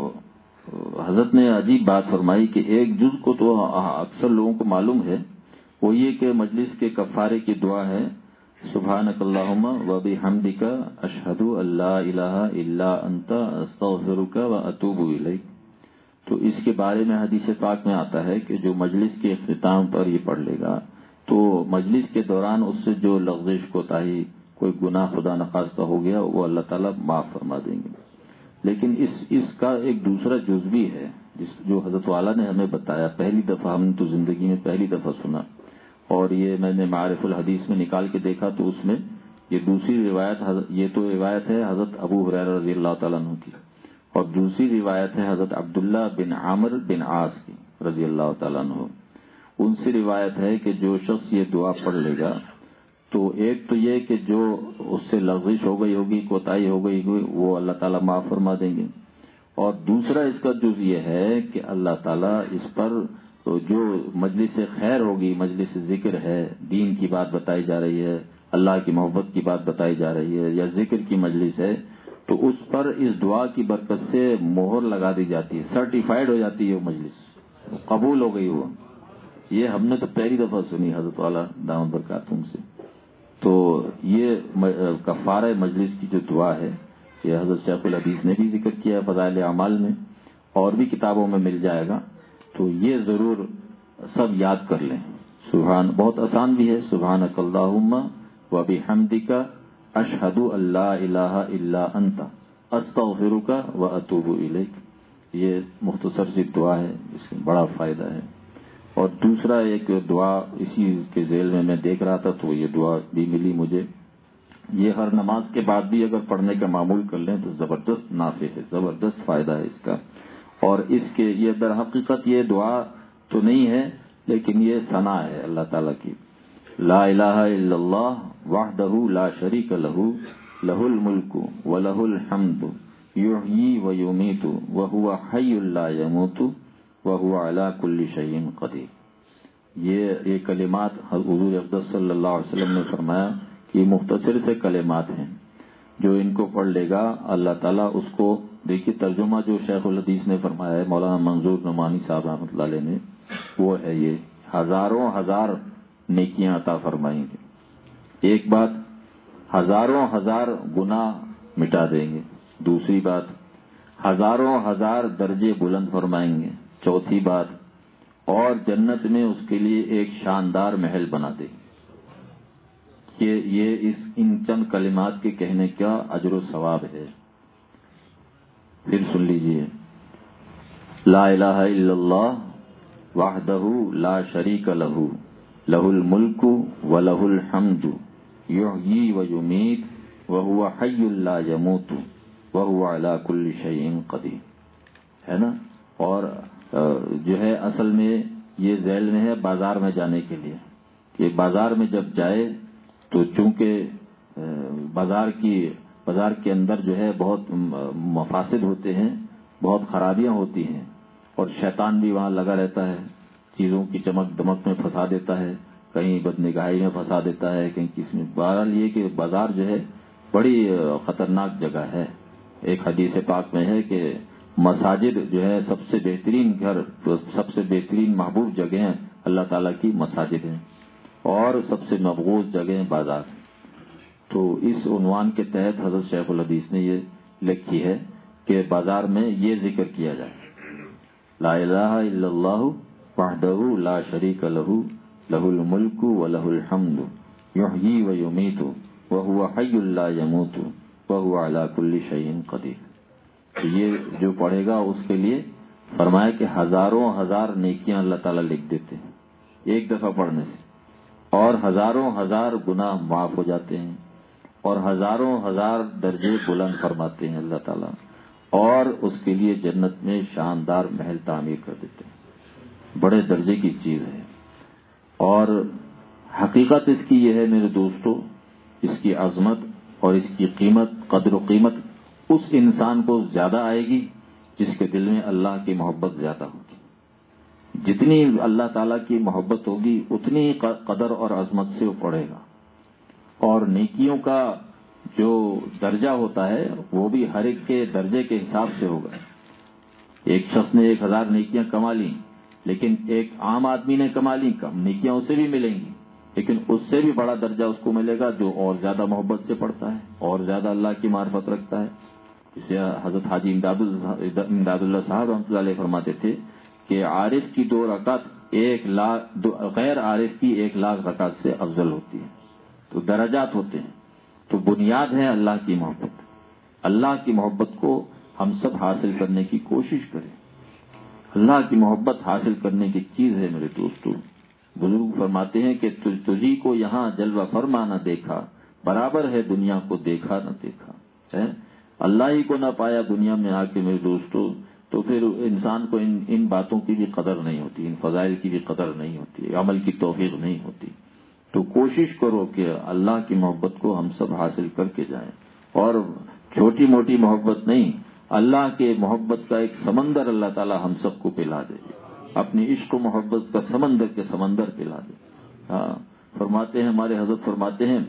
حضرت نے عجیب بات فرمائی کہ ایک جز کو تو اکثر لوگوں کو معلوم ہے، وہ یہ کہ مجلس کے کفارے کی دعا ہے سبحانک اللہم و بحمدک اشہد ان لا الہ الا انت استغفرک و اتوب الیک. تو اس کے بارے میں حدیث پاک میں آتا ہے کہ جو مجلس کے اختتام پر یہ پڑھ لے گا تو مجلس کے دوران اس سے جو لغزش کوتاہی کوئی گناہ خدا نخواستہ ہو گیا وہ اللہ تعالیٰ معاف فرما دیں گے. لیکن اس اس کا ایک دوسرا جز بھی ہے جس جو حضرت والا نے ہمیں بتایا. پہلی دفعہ ہم نے تو زندگی میں پہلی دفعہ سنا، اور یہ میں نے معارف الحدیث میں نکال کے دیکھا تو اس میں یہ دوسری روایت، یہ تو روایت ہے حضرت ابو ہریرہ رضی اللہ تعالیٰ عنہ کی، اور دوسری روایت ہے حضرت عبداللہ بن عامر بن عاص کی رضی اللہ تعالیٰ عنہ. ان سے روایت ہے کہ جو شخص یہ دعا پڑھ لے گا تو ایک تو یہ کہ جو اس سے لغزش ہو گئی ہوگی، کوتاہی ہو گئی ہوگی، وہ اللہ تعالیٰ معاف فرما دیں گے. اور دوسرا اس کا جز یہ ہے کہ اللہ تعالیٰ اس پر جو مجلس خیر ہوگی، مجلس ذکر ہے، دین کی بات بتائی جا رہی ہے، اللہ کی محبت کی بات بتائی جا رہی ہے، یا ذکر کی مجلس ہے، تو اس پر اس دعا کی برکت سے مہر لگا دی جاتی ہے، سرٹیفائیڈ ہو جاتی ہے وہ مجلس، قبول ہو گئی وہ. یہ ہم نے تو پہلی دفعہ سنی حضرت والا دامت برکاتہم سے. تو یہ کفارہ مجلس کی جو دعا ہے یہ حضرت شیخ الحدیث نے بھی ذکر کیا ہے فضائل اعمال میں، اور بھی کتابوں میں مل جائے گا. تو یہ ضرور سب یاد کر لیں. سبحان بہت آسان بھی ہے، سبحانک اللہم و بحمدک اشہد ان لا الہ الا انت استغفرک و اتوب الیک. یہ مختصر سی دعا ہے، اس میں بڑا فائدہ ہے. اور دوسرا ایک دعا اسی کے ذیل میں میں دیکھ رہا تھا تو یہ دعا بھی ملی مجھے. یہ ہر نماز کے بعد بھی اگر پڑھنے کا معمول کر لیں تو زبردست نافع ہے، زبردست فائدہ ہے اس کا. اور اس کے یہ در حقیقت یہ دعا تو نہیں ہے لیکن یہ ثنا ہے اللہ تعالیٰ کی. لا الہ الا اللہ وحدہ لا شریک لہ لہ الملک ولہ الحمد یحیی و یمیت وہو حی لا یموت وہو علی کل شیء قدیر. یہ یہ کلمات حضور اقدس صلی اللہ علیہ وسلم نے فرمایا کہ یہ مختصر سے کلمات ہیں، جو ان کو پڑھ لے گا اللہ تعالیٰ اس کو، دیکھیے ترجمہ جو شیخ الحدیث نے فرمایا ہے مولانا منظور نعمانی صاحب رحمۃ اللہ علیہ نے، وہ ہے یہ ہزاروں ہزار نیکیاں عطا فرمائیں گے. ایک بات، ہزاروں ہزار گناہ مٹا دیں گے. دوسری بات، ہزاروں ہزار درجے بلند فرمائیں گے. چوتھی بات، اور جنت میں اس کے لیے ایک شاندار محل بنا دیں گے. کہ یہ اس ان چند کلمات کے کہنے کا اجر و ثواب ہے. پھر سن لیجئے، لا الہ الا اللہ وحدہ لا شریک لہ لہ الملک ولہ الحمد یحیی و یمیت وَهُوَ حَيٌّ لَا يَمُوتُ وَهُوَ عَلَى كُلِّ شَيْءٍ قَدِيرٌ، ہے نا. اور جو ہے اصل میں یہ ذیل میں ہے بازار میں جانے کے لیے، کہ بازار میں جب جائے تو چونکہ بازار کی بازار کے اندر جو ہے بہت مفاسد ہوتے ہیں، بہت خرابیاں ہوتی ہیں، اور شیطان بھی وہاں لگا رہتا ہے، چیزوں کی چمک دمک میں پھنسا دیتا ہے، کہیں بدنگاہی میں پھنسا دیتا ہے، کہیں کس میں. بہرحال یہ کہ بازار جو ہے بڑی خطرناک جگہ ہے. ایک حدیث پاک میں ہے کہ مساجد جو ہے سب سے بہترین گھر، سب سے بہترین محبوب جگہیں اللہ تعالیٰ کی مساجد ہیں، اور سب سے مقبول جگہیں بازار. تو اس عنوان کے تحت حضرت شیخ الحدیث نے یہ لکھی ہے کہ بازار میں یہ ذکر کیا جائے، لا الہ الا اللہ وحدہ لا شریک لہ لہ الملک ولہ الحمد یحیی و یمیت وہو حی لا یموت وہو علی کل شیء قدیر. تو یہ جو پڑھے گا اس کے لیے فرمایا کہ ہزاروں ہزار نیکیاں اللہ تعالیٰ لکھ دیتے ہیں ایک دفعہ پڑھنے سے، اور ہزاروں ہزار گناہ معاف ہو جاتے ہیں، اور ہزاروں ہزار درجے بلند فرماتے ہیں اللہ تعالیٰ، اور اس کے لیے جنت میں شاندار محل تعمیر کر دیتے ہیں. بڑے درجے کی چیز ہے. اور حقیقت اس کی یہ ہے میرے دوستو، اس کی عظمت اور اس کی قیمت، قدر و قیمت اس انسان کو زیادہ آئے گی جس کے دل میں اللہ کی محبت زیادہ ہوگی. جتنی اللہ تعالیٰ کی محبت ہوگی اتنی قدر اور عظمت سے وہ پڑھے گا. اور نیکیوں کا جو درجہ ہوتا ہے وہ بھی ہر ایک کے درجے کے حساب سے ہوگا. ایک شخص نے ایک ہزار نیکیاں کما لی، لیکن ایک عام آدمی نے کما لی، کم نیکیاں اسے بھی ملیں گی، لیکن اس سے بھی بڑا درجہ اس کو ملے گا جو اور زیادہ محبت سے پڑھتا ہے، اور زیادہ اللہ کی معرفت رکھتا ہے. اسے حضرت حاجی امداد اللہ صاحب رحمۃ اللہ علیہ فرماتے تھے کہ عارف کی دو رکعت ایک لاکھ غیر عارف کی ایک لاکھ رکعت سے افضل ہوتی ہے. تو درجات ہوتے ہیں. تو بنیاد ہے اللہ کی محبت. اللہ کی محبت کو ہم سب حاصل کرنے کی کوشش کریں. اللہ کی محبت حاصل کرنے کی چیز ہے میرے دوستو. بزرگ فرماتے ہیں کہ تجھی کو یہاں جلوہ فرما نہ دیکھا، برابر ہے دنیا کو دیکھا نہ دیکھا. ہے اللہ ہی کو نہ پایا دنیا میں آ کے میرے دوستو، تو پھر انسان کو ان ان باتوں کی بھی قدر نہیں ہوتی، ان فضائل کی بھی قدر نہیں ہوتی، عمل کی توفیق نہیں ہوتی. تو کوشش کرو کہ اللہ کی محبت کو ہم سب حاصل کر کے جائیں. اور چھوٹی موٹی محبت نہیں، اللہ کے محبت کا ایک سمندر اللہ تعالی ہم سب کو پلا دے، اپنی عشق و محبت کا سمندر کے سمندر پلا دے. ہاں فرماتے ہیں ہمارے حضرت فرماتے ہیں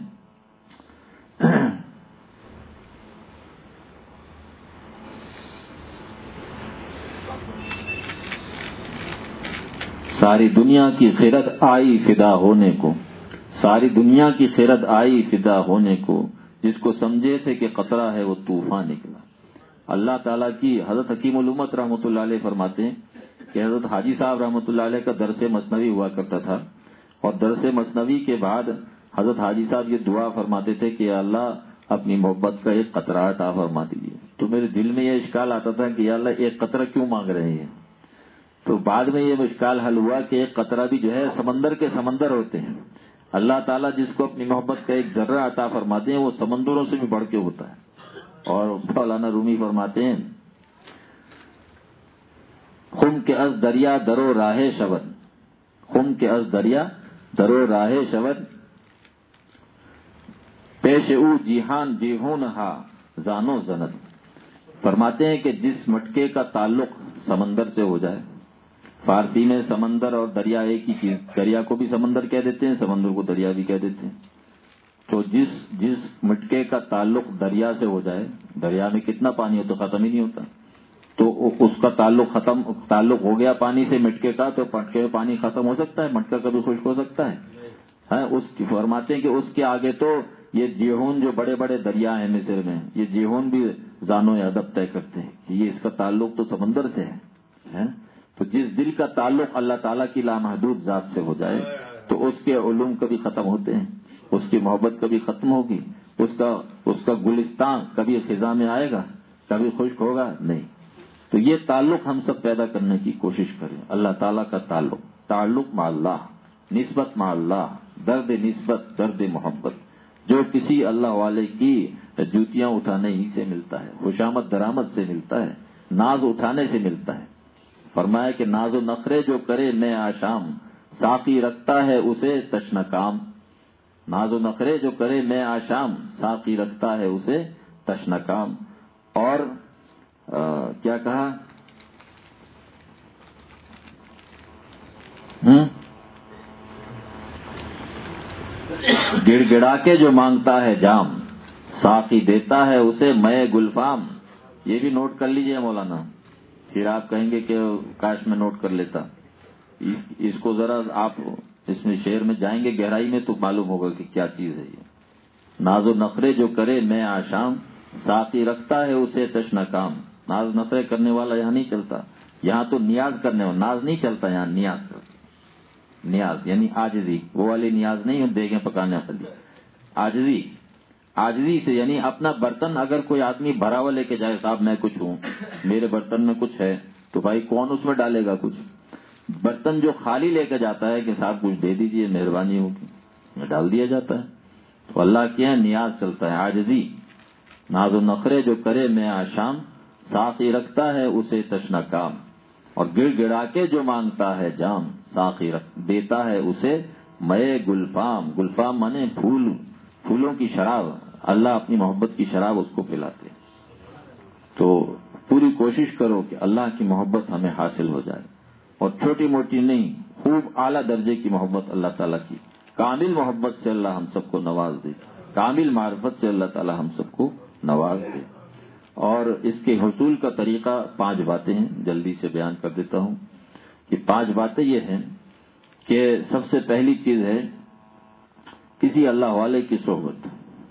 ساری دنیا کی خیرت آئی فدا ہونے کو، ساری دنیا کی خیرت آئی فدا ہونے کو، جس کو سمجھے تھے کہ قطرہ ہے وہ طوفان نکلا. اللہ تعالیٰ کی حضرت حکیم الامت رحمۃ اللہ علیہ فرماتے ہیں کہ حضرت حاجی صاحب رحمۃ اللہ علیہ کا درس مثنوی ہوا کرتا تھا، اور درس مثنوی کے بعد حضرت حاجی صاحب یہ دعا فرماتے تھے کہ اللہ اپنی محبت کا ایک قطرہ عطا فرما دیجیے. تو میرے دل میں یہ اشکال آتا تھا کہ یا اللہ ایک قطرہ کیوں مانگ رہے ہیں. تو بعد میں یہ اشکال حل ہوا کہ ایک قطرہ بھی جو ہے سمندر کے سمندر ہوتے ہیں. اللہ تعالیٰ جس کو اپنی محبت کا ایک ذرہ عطا فرماتے ہیں وہ سمندروں سے بھی بڑھ کے ہوتا ہے. اور مولانا رومی فرماتے ہیں خم کے از دریا درو راہ شود، خم کے از دریا درو راہ شود، پیش او جیہان جیہون ہا زانو زند. فرماتے ہیں کہ جس مٹکے کا تعلق سمندر سے ہو جائے، فارسی میں سمندر اور دریا ایک ہی چیز، دریا کو بھی سمندر کہہ دیتے ہیں، سمندر کو دریا بھی کہہ دیتے ہیں. تو جس جس مٹکے کا تعلق دریا سے ہو جائے، دریا میں کتنا پانی ہو تو ختم ہی نہیں ہوتا، تو اس کا تعلق ختم تعلق ہو گیا پانی سے مٹکے کا، تو مٹکے میں پانی ختم ہو سکتا ہے؟ مٹکا کبھی خشک ہو سکتا ہے؟ ہاں اس کی فرماتے ہیں کہ اس کے آگے تو یہ جیہون جو بڑے بڑے دریا ہیں مصر میں، یہ جیہون بھی زانو ادب طے کرتے ہیں کہ یہ اس کا تعلق تو سمندر سے ہے. تو جس دل کا تعلق اللہ تعالیٰ کی لامحدود ذات سے ہو جائے تو اس کے علوم کبھی ختم ہوتے ہیں، اس کی محبت کبھی ختم ہوگی، اس کا اس کا گلستان کبھی خزاں میں آئے گا، کبھی خشک ہوگا نہیں. تو یہ تعلق ہم سب پیدا کرنے کی کوشش کریں. اللہ تعالیٰ کا تعلق، تعلق مع اللہ، نسبت مع اللہ، درد نسبت، درد محبت. جو کسی اللہ والے کی جوتیاں اٹھانے ہی سے ملتا ہے، خوشامد درآمد سے ملتا ہے، ناز اٹھانے سے ملتا ہے۔ فرمایا کہ ناز و نخرے جو کرے میں آشام، ساقی رکھتا ہے اسے تشنہ کام۔ ناز و نخرے جو کرے میں آشام، ساقی رکھتا ہے اسے تشنہ کام۔ اور آ, کیا کہا؟ ہم گڑ گڑا کے جو مانگتا ہے جام، ساقی دیتا ہے اسے مے گلفام۔ یہ بھی نوٹ کر لیجئے مولانا، پھر آپ کہیں گے کہ کاش میں نوٹ کر لیتا۔ اس, اس کو ذرا آپ اس میں شعر میں جائیں گے گہرائی میں تو معلوم ہوگا کہ کیا چیز ہے یہ۔ ناز و نخرے جو کرے میں آشام، ساقی رکھتا ہے اسے تشنہ کام۔ ناز نخرے کرنے والا یہاں نہیں چلتا، یہاں تو نیاز کرنے والا، ناز نہیں چلتا یہاں، نیاز چلتا۔ نیاز یعنی عاجزی، وہ والی نیاز نہیں دیگیں پکانے والی، عاجزی۔ عاجزی سے یعنی اپنا برتن اگر کوئی آدمی بھرا ہوا لے کے جائے، صاحب میں کچھ ہوں، میرے برتن میں کچھ ہے، تو بھائی کون اس میں ڈالے گا کچھ؟ برتن جو خالی لے کے جاتا ہے کہ صاحب کچھ دے دیجئے مہربانی ہوگی، میں ڈال دیا جاتا ہے۔ تو اللہ کے نیاز چلتا ہے، عاجزی۔ ناز و نخرے جو کرے میں آشام، ساقی رکھتا ہے اسے تشنہ کام۔ اور گڑ گڑا کے جو مانگتا ہے جام، ساقی رکھ دیتا ہے اسے مے گلفام۔ گلفام مانے پھول، پھولوں کی شراب، اللہ اپنی محبت کی شراب اس کو پلاتے۔ تو پوری کوشش کرو کہ اللہ کی محبت ہمیں حاصل ہو جائے، اور چھوٹی موٹی نہیں، خوب اعلیٰ درجے کی محبت اللہ تعالیٰ کی، کامل محبت سے اللہ ہم سب کو نواز دے، کامل معرفت سے اللہ تعالیٰ ہم سب کو نواز دے۔ اور اس کے حصول کا طریقہ پانچ باتیں ہیں، جلدی سے بیان کر دیتا ہوں کہ پانچ باتیں یہ ہیں کہ سب سے پہلی چیز ہے کسی اللہ والے کی صحبت،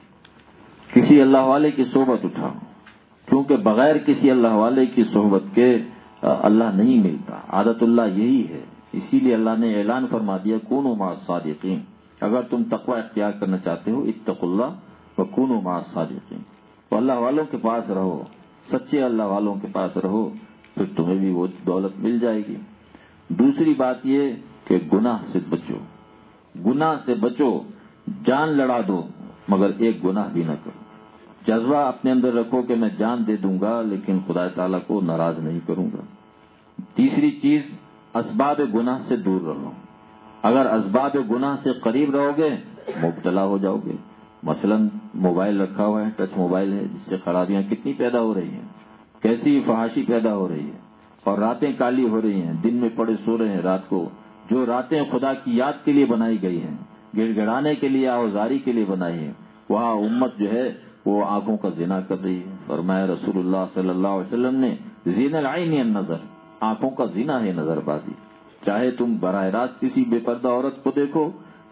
کسی اللہ والے کی صحبت اٹھاؤ، کیونکہ بغیر کسی اللہ والے کی صحبت کے اللہ نہیں ملتا، عادت اللہ یہی ہے۔ اسی لیے اللہ نے اعلان فرما دیا کونوا مع الصادقین، اگر تم تقوی اختیار کرنا چاہتے ہو اتقوا اللہ وکونوا مع الصادقین، تو اللہ والوں کے پاس رہو، سچے اللہ والوں کے پاس رہو، پھر تمہیں بھی وہ دولت مل جائے گی۔ دوسری بات یہ کہ گناہ سے بچو، گناہ سے بچو، جان لڑا دو مگر ایک گناہ بھی نہ کرو۔ جذبہ اپنے اندر رکھو کہ میں جان دے دوں گا لیکن خدا تعالیٰ کو ناراض نہیں کروں گا۔ تیسری چیز اسباب گناہ سے دور رہو، اگر اسباب گناہ سے قریب رہو گے مبتلا ہو جاؤ گے۔ مثلا موبائل رکھا ہوا ہے، ٹچ موبائل ہے، جس سے خرابیاں کتنی پیدا ہو رہی ہیں، کیسی فحاشی پیدا ہو رہی ہے، اور راتیں کالی ہو رہی ہیں، دن میں پڑے سو رہے ہیں، رات کو جو راتیں خدا کی یاد کے لیے بنائی گئی ہیں، گڑ گڑانے کے لیے، آوازاری کے لیے بنائی ہیں، وہاں امت جو ہے وہ آنکھوں کا زنا کر رہی ہے۔ فرمایا رسول اللہ صلی اللہ علیہ وسلم نے زین العین النظر، آنکھوں کا زنا ہے نظر بازی۔ چاہے تم براہ راست کسی بے پردہ عورت کو دیکھو،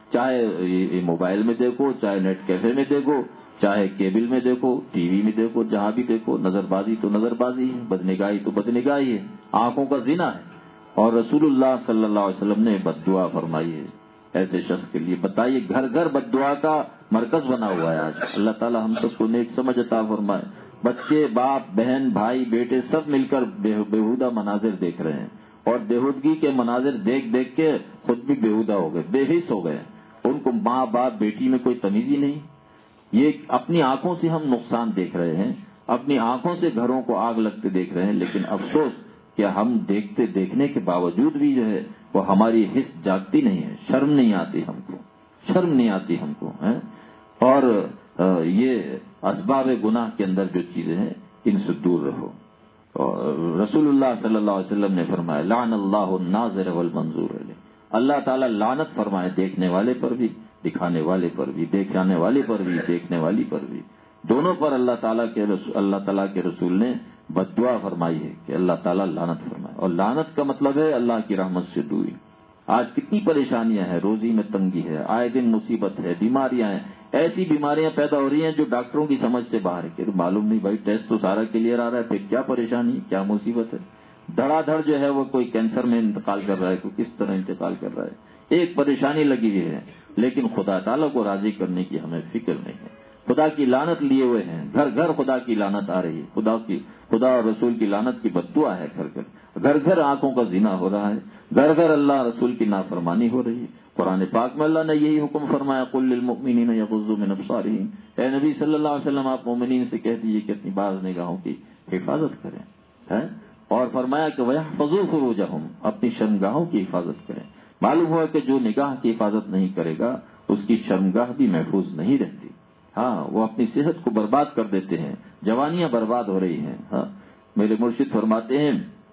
چاہے موبائل میں دیکھو، چاہے نیٹ کیفے میں دیکھو، چاہے کیبل میں دیکھو، ٹی وی میں دیکھو، جہاں بھی دیکھو، نظر بازی تو نظر بازی ہے، بدنگاہی تو بدنگاہی ہے، آنکھوں کا زنا ہے۔ اور رسول اللہ صلی اللہ علیہ وسلم نے بد دعا فرمائی ہے ایسے شخص کے لیے۔ بتائیے گھر گھر بد دعا کا مرکز بنا ہوا ہے آج۔ اللہ تعالی ہم سب کو نیک سمجھ عطا فرمائے۔ بچے، باپ، بہن، بھائی، بیٹے سب مل کر بےہودہ مناظر دیکھ رہے ہیں، اور بےہودگی کے مناظر دیکھ دیکھ کے خود بھی بےہودہ ہو گئے، بے حس ہو گئے۔ ان کو ماں باپ بیٹی میں کوئی تمیز ہی نہیں۔ یہ اپنی آنکھوں سے ہم نقصان دیکھ رہے ہیں، اپنی آنکھوں سے گھروں کو آگ لگتے دیکھ رہے ہیں، لیکن افسوس کہ ہم دیکھتے دیکھنے کے باوجود بھی جو ہے وہ ہماری حس جاگتی نہیں ہے، شرم نہیں آتی ہم کو، شرم نہیں آتی ہم کو ہے۔ اور یہ اسباب گناہ کے اندر جو چیزیں ہیں ان سے دور رہو۔ اور رسول اللہ صلی اللہ علیہ وسلم نے فرمایا لعن اللہ الناظر والمنظور علیہ، اللہ تعالیٰ لعنت فرمائے دیکھنے والے پر بھی، دکھانے والے پر بھی، دیکھانے والے پر بھی، دیکھنے والی پر بھی، دونوں پر اللہ تعالیٰ کے رسول اللہ تعالیٰ کے رسول نے بد دعا فرمائی ہے کہ اللہ تعالیٰ لعنت فرمائے۔ اور لعنت کا مطلب ہے اللہ کی رحمت سے دوری۔ آج کتنی پریشانیاں ہیں، روزی میں تنگی ہے، آئے دن مصیبت ہے، بیماریاں ہیں، ایسی بیماریاں پیدا ہو رہی ہیں جو ڈاکٹروں کی سمجھ سے باہر ہے، کہ معلوم نہیں بھائی ٹیسٹ تو سارا کلیئر آ رہا ہے، پھر کیا پریشانی، کیا مصیبت ہے۔ دھڑا دھڑ جو ہے وہ کوئی کینسر میں انتقال کر رہا ہے، کوئی کس طرح انتقال کر رہا ہے، ایک پریشانی لگی ہوئی ہے، لیکن خدا تعالیٰ کو راضی کرنے کی ہمیں فکر نہیں ہے۔ خدا کی لعنت لیے ہوئے ہیں، گھر گھر خدا کی لعنت آ رہی ہے، خدا کی خدا اور رسول کی لعنت کی بد دعا ہے، گھر گھر گھر گھر آنکھوں کا زنا ہو رہا ہے، گھر گھر اللہ رسول کی نافرمانی ہو رہی ہے۔ قرآن پاک میں اللہ نے یہی حکم فرمایا قل للمؤمنین یغضوا من ابصارہم، اے نبی صلی اللہ علیہ وسلم آپ مومنین سے کہہ دیجیے کہ اپنی باز نگاہوں کی حفاظت کریں، ہے اور فرمایا کہ وَيَحْفَظُوا فُرُوجَهُمْ، اپنی شرمگاہوں کی حفاظت کریں۔ معلوم ہوا کہ جو نگاہ کی حفاظت نہیں کرے گا اس کی شرمگاہ بھی محفوظ نہیں رہتی۔ ہاں وہ اپنی صحت کو برباد کر دیتے ہیں، جوانیاں برباد ہو رہی ہیں۔ ہاں میرے مرشد فرماتے ہیں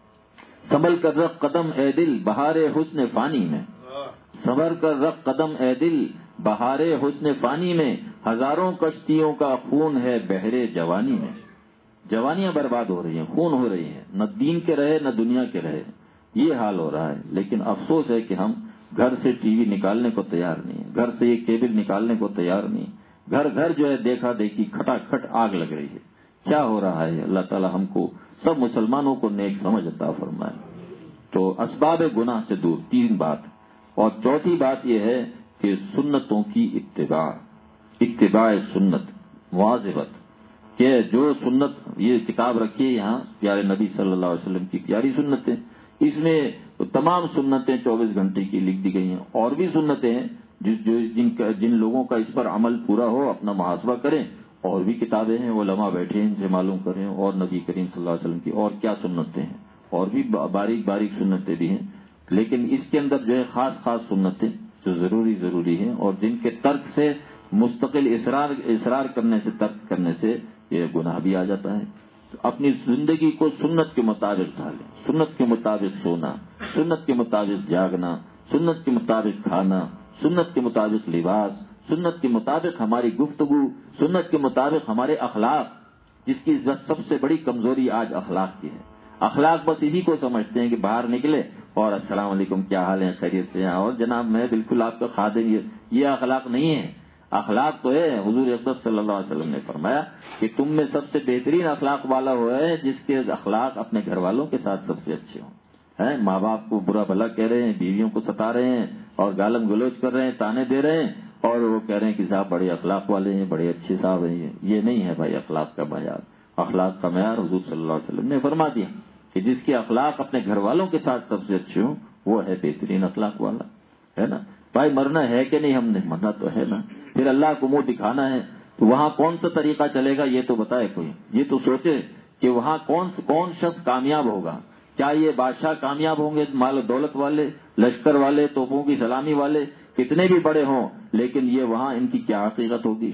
سنبھل کر رکھ قدم اے دل بہار حسن فانی میں، سنبھل کر رکھ قدم اے دل بہار حسن فانی میں، ہزاروں کشتیوں کا خون ہے بحر جوانی میں۔ جوانیاں برباد ہو رہی ہیں، خون ہو رہی ہیں، نہ دین کے رہے نہ دنیا کے رہے، یہ حال ہو رہا ہے۔ لیکن افسوس ہے کہ ہم گھر سے ٹی وی نکالنے کو تیار نہیں ہیں، گھر سے یہ کیبل نکالنے کو تیار نہیں، گھر گھر جو ہے دیکھا دیکھی کھٹا کھٹ آگ لگ رہی ہے۔ کیا ہو رہا ہے؟ اللہ تعالی ہم کو سب مسلمانوں کو نیک سمجھ عطا فرمائے۔ تو اسباب گناہ سے دور، تین بات، اور چوتھی بات یہ ہے کہ سنتوں کی اتباع، اتباع سنت، مواظبت، کہ جو سنت، یہ کتاب رکھیے یہاں پیارے نبی صلی اللہ علیہ وسلم کی پیاری سنتیں، اس میں تمام سنتیں چوبیس گھنٹے کی لکھ دی گئی ہیں، اور بھی سنتیں ہیں جس جو جن کا جن لوگوں کا اس پر عمل پورا ہو اپنا محاسبہ کریں، اور بھی کتابیں ہیں، علماء بیٹھے ہیں ان سے معلوم کریں، اور نبی کریم صلی اللہ علیہ وسلم کی اور کیا سنتیں ہیں، اور بھی باریک باریک سنتیں بھی ہیں، لیکن اس کے اندر جو ہے خاص خاص سنتیں جو ضروری ضروری ہیں، اور جن کے ترک سے مستقل اصرار اصرار کرنے سے، ترک کرنے سے یہ گناہ بھی آ جاتا ہے۔ تو اپنی زندگی کو سنت کے مطابق ڈھالیں، سنت کے مطابق سونا، سنت کے مطابق جاگنا، سنت کے مطابق کھانا، سنت کے مطابق لباس، سنت کے مطابق ہماری گفتگو، سنت کے مطابق ہمارے اخلاق، جس کی سب سے بڑی کمزوری آج اخلاق کی ہے۔ اخلاق بس اسی کو سمجھتے ہیں کہ باہر نکلے اور السلام علیکم، کیا حال ہے، خیریت سے ہیں، اور جناب میں بالکل آپ کا خادم، یہ اخلاق نہیں ہے۔ اخلاق تو ہے، حضور اقدس صلی اللہ علیہ وسلم نے فرمایا کہ تم میں سب سے بہترین اخلاق والا وہ ہے جس کے اخلاق اپنے گھر والوں کے ساتھ سب سے اچھے ہوں۔ ہے ماں باپ کو برا بھلا کہہ رہے ہیں، بیویوں کو ستا رہے ہیں اور گالم گلوچ کر رہے ہیں، تانے دے رہے ہیں، اور وہ کہہ رہے ہیں کہ صاحب بڑے اخلاق والے ہیں، بڑے اچھے صاحب ہیں، یہ نہیں ہے بھائی اخلاق کا معیار۔ اخلاق کا معیار حضور صلی اللہ علیہ وسلم نے فرما دیا کہ جس کے اخلاق اپنے گھر والوں کے ساتھ سب سے اچھے ہوں وہ ہے بہترین اخلاق والا، ہے نا۔ بھائی مرنا ہے کہ نہیں، ہم نے مرنا تو ہے نا، پھر اللہ کو منہ دکھانا ہے، تو وہاں کون سا طریقہ چلے گا یہ تو بتائے کوئی، یہ تو سوچے کہ وہاں کون کون شخص کامیاب ہوگا۔ کیا یہ بادشاہ کامیاب ہوں گے، مال و دولت والے، لشکر والے، توپوں کی سلامی والے، کتنے بھی بڑے ہوں، لیکن یہ وہاں ان کی کیا حقیقت ہوگی؟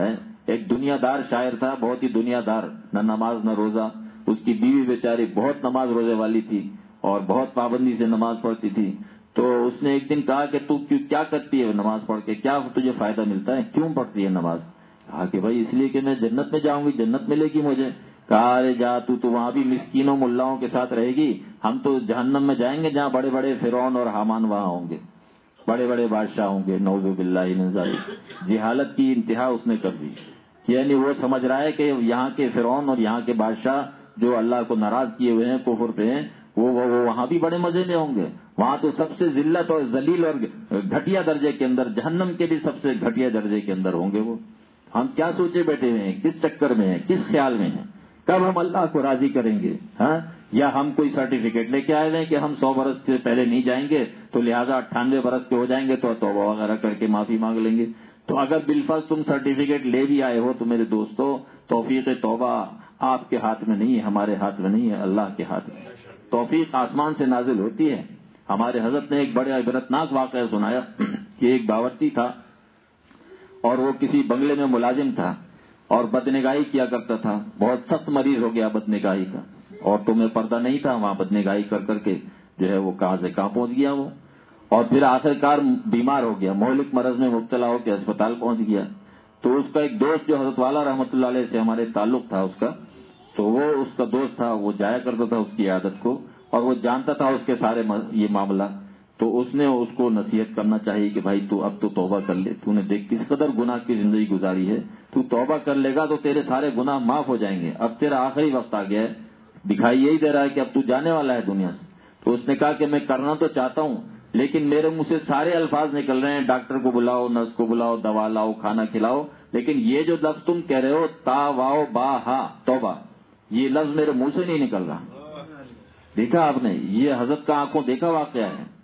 ایک دنیا دار شاعر تھا، بہت ہی دنیا دار، نہ نماز نہ روزہ، اس کی بیوی بیچاری بہت نماز روزے والی تھی اور بہت پابندی سے نماز پڑھتی تھی، تو اس نے ایک دن کہا کہ تو کیا کرتی ہے نماز پڑھ کے، کیا تجھے فائدہ ملتا ہے، کیوں پڑھتی ہے نماز؟ کہا کہ بھائی اس لیے کہ میں جنت میں جاؤں گی، جنت ملے گی مجھے۔ کہا ارے جا تو تو وہاں بھی مسکینوں ملاؤں کے ساتھ رہے گی، ہم تو جہنم میں جائیں گے جہاں بڑے بڑے فرعون اور حامان وہاں ہوں گے، بڑے بڑے بادشاہ ہوں گے، نعوذ باللہ من ذالک۔ جہالت کی انتہا اس نے کر دی، یعنی وہ سمجھ رہا ہے کہ یہاں کے فرعون اور یہاں کے بادشاہ جو اللہ کو ناراض کیے ہوئے ہیں، کفر پہ ہیں، وہ وہ وہاں بھی بڑے مزے میں ہوں گے، وہاں تو سب سے ذلت اور ذلیل اور گھٹیا درجے کے اندر، جہنم کے بھی سب سے گھٹیا درجے کے اندر ہوں گے وہ۔ ہم کیا سوچے بیٹھے ہوئے ہیں، کس چکر میں ہیں، کس خیال میں ہیں، کب ہم اللہ کو راضی کریں گے؟ ہاں، یا ہم کوئی سرٹیفکیٹ لے کے آئے ہیں کہ ہم سو برس سے پہلے نہیں جائیں گے تو لہٰذا اٹھانوے برس کے ہو جائیں گے تو توبہ وغیرہ کر کے معافی مانگ لیں گے۔ تو اگر بالفرض تم سرٹیفکیٹ لے بھی آئے ہو تو میرے دوستو، توفیق توبہ آپ کے ہاتھ میں نہیں ہے، ہمارے ہاتھ میں نہیں ہے، اللہ کے ہاتھ میں۔ توفیق آسمان سے نازل ہوتی ہے۔ ہمارے حضرت نے ایک بڑے عبرتناک واقعہ سنایا کہ ایک باورچی تھا اور وہ کسی بنگلے میں ملازم تھا اور بدنگاہی کیا کرتا تھا، بہت سخت مریض ہو گیا بدنگاہی کا، اور تمہیں پردہ نہیں تھا، وہاں بدنگاہی کر کر کے جو ہے وہ کہاں سے کہاں پہنچ گیا وہ، اور پھر آخر کار بیمار ہو گیا، مہلک مرض میں مبتلا ہو کے اسپتال پہنچ گیا۔ تو اس کا ایک دوست جو حضرت والا رحمۃ اللہ علیہ سے ہمارے تعلق تھا اس کا، تو وہ اس کا دوست تھا، وہ جایا کرتا تھا اس کی عادت کو، اور وہ جانتا تھا اس کے سارے یہ معاملہ، تو اس نے اس کو نصیحت کرنا چاہیے کہ بھائی تو اب تو توبہ کر لے، تو نے دیکھ کس قدر گناہ کی زندگی گزاری ہے، تو توبہ کر لے گا تو تیرے سارے گناہ معاف ہو جائیں گے، اب تیرا آخری وقت آ گیا ہے، دکھائی یہی دے رہا ہے کہ اب تو جانے والا ہے دنیا سے۔ تو اس نے کہا کہ میں کرنا تو چاہتا ہوں لیکن میرے منہ سے سارے الفاظ نکل رہے ہیں، ڈاکٹر کو بلاؤ، نرس کو بلاؤ، دوا لاؤ، کھانا کھلاؤ، لیکن یہ جو لفظ تم کہہ رہے ہو تا واؤ با ہا توبہ، یہ لفظ میرے منہ سے نہیں نکل رہا۔ دیکھا آپ نے، یہ حضرت کا آنکھوں دیکھا واقعہ ہے،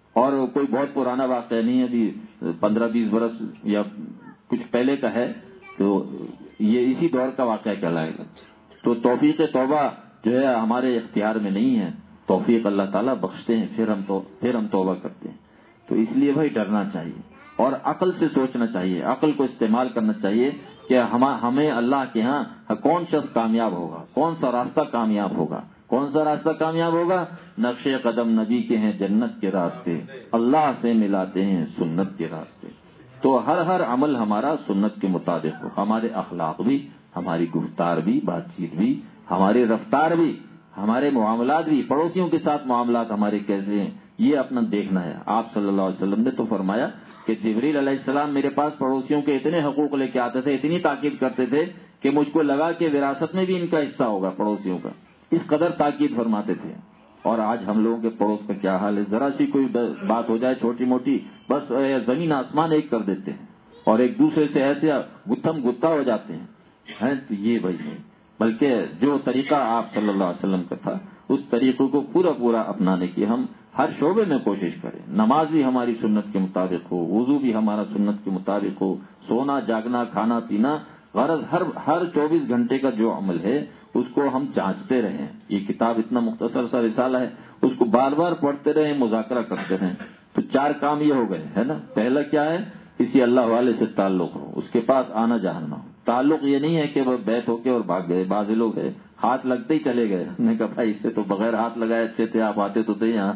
اور کوئی بہت پرانا واقعہ نہیں ہے، ابھی پندرہ بیس برس یا کچھ پہلے کا ہے، تو یہ اسی دور کا واقعہ کہلائے گا. تو توفیق توبہ جو ہے ہمارے اختیار میں نہیں ہے، توفیق اللہ تعالیٰ بخشتے ہیں، پھر ہم تو پھر ہم توبہ کرتے ہیں. تو اس لیے بھائی ڈرنا چاہیے اور عقل سے سوچنا چاہیے، عقل کو استعمال کرنا چاہیے کہ ہمیں اللہ کے ہاں کون شخص کامیاب ہوگا، کون سا راستہ کامیاب ہوگا. کون سا راستہ کامیاب ہوگا؟ نقش قدم نبی کے ہیں جنت کے راستے، اللہ سے ملاتے ہیں سنت کے راستے. تو ہر ہر عمل ہمارا سنت کے مطابق ہو، ہمارے اخلاق بھی، ہماری گفتار بھی، بات چیت بھی، ہماری رفتار بھی، ہمارے معاملات بھی، پڑوسیوں کے ساتھ معاملات ہمارے کیسے ہیں، یہ اپنا دیکھنا ہے. آپ صلی اللہ علیہ وسلم نے تو فرمایا کہ جبریل علیہ السلام میرے پاس پڑوسیوں کے اتنے حقوق لے کے آتے تھے، اتنی تاکید کرتے تھے کہ مجھ کو لگا کہ وراثت میں بھی ان کا حصہ ہوگا پڑوسیوں کا، اس قدر تاکید فرماتے تھے. اور آج ہم لوگوں کے پڑوس کا کیا حال ہے، ذرا سی کوئی بات ہو جائے چھوٹی موٹی، بس زمین آسمان ایک کر دیتے ہیں اور ایک دوسرے سے ایسے گتھم گتا ہو جاتے ہیں. تو یہ بھائی نہیں، بلکہ جو طریقہ آپ صلی اللہ علیہ وسلم کا تھا اس طریقے کو پورا پورا اپنانے کی ہم ہر شعبے میں کوشش کریں. نماز بھی ہماری سنت کے مطابق ہو، وضو بھی ہمارا سنت کے مطابق ہو، سونا جاگنا کھانا پینا، غرض ہر ہر چوبیس گھنٹے کا جو عمل ہے اس کو ہم جانچتے رہیں. یہ کتاب اتنا مختصر سا رسالہ ہے، اس کو بار بار پڑھتے رہیں، مذاکرہ کرتے رہیں. تو چار کام یہ ہو گئے ہے نا. پہلا کیا ہے؟ کسی اللہ والے سے تعلق ہو، اس کے پاس آنا جانا نہ ہو. تعلق یہ نہیں ہے کہ وہ بیت ہو کے اور بھاگ گئے. بعض لوگ ہیں ہاتھ لگتے ہی چلے گئے، ہم نے کہا بھائی اس سے تو بغیر ہاتھ لگائے اچھے تھے، آپ آتے تو تھے یہاں.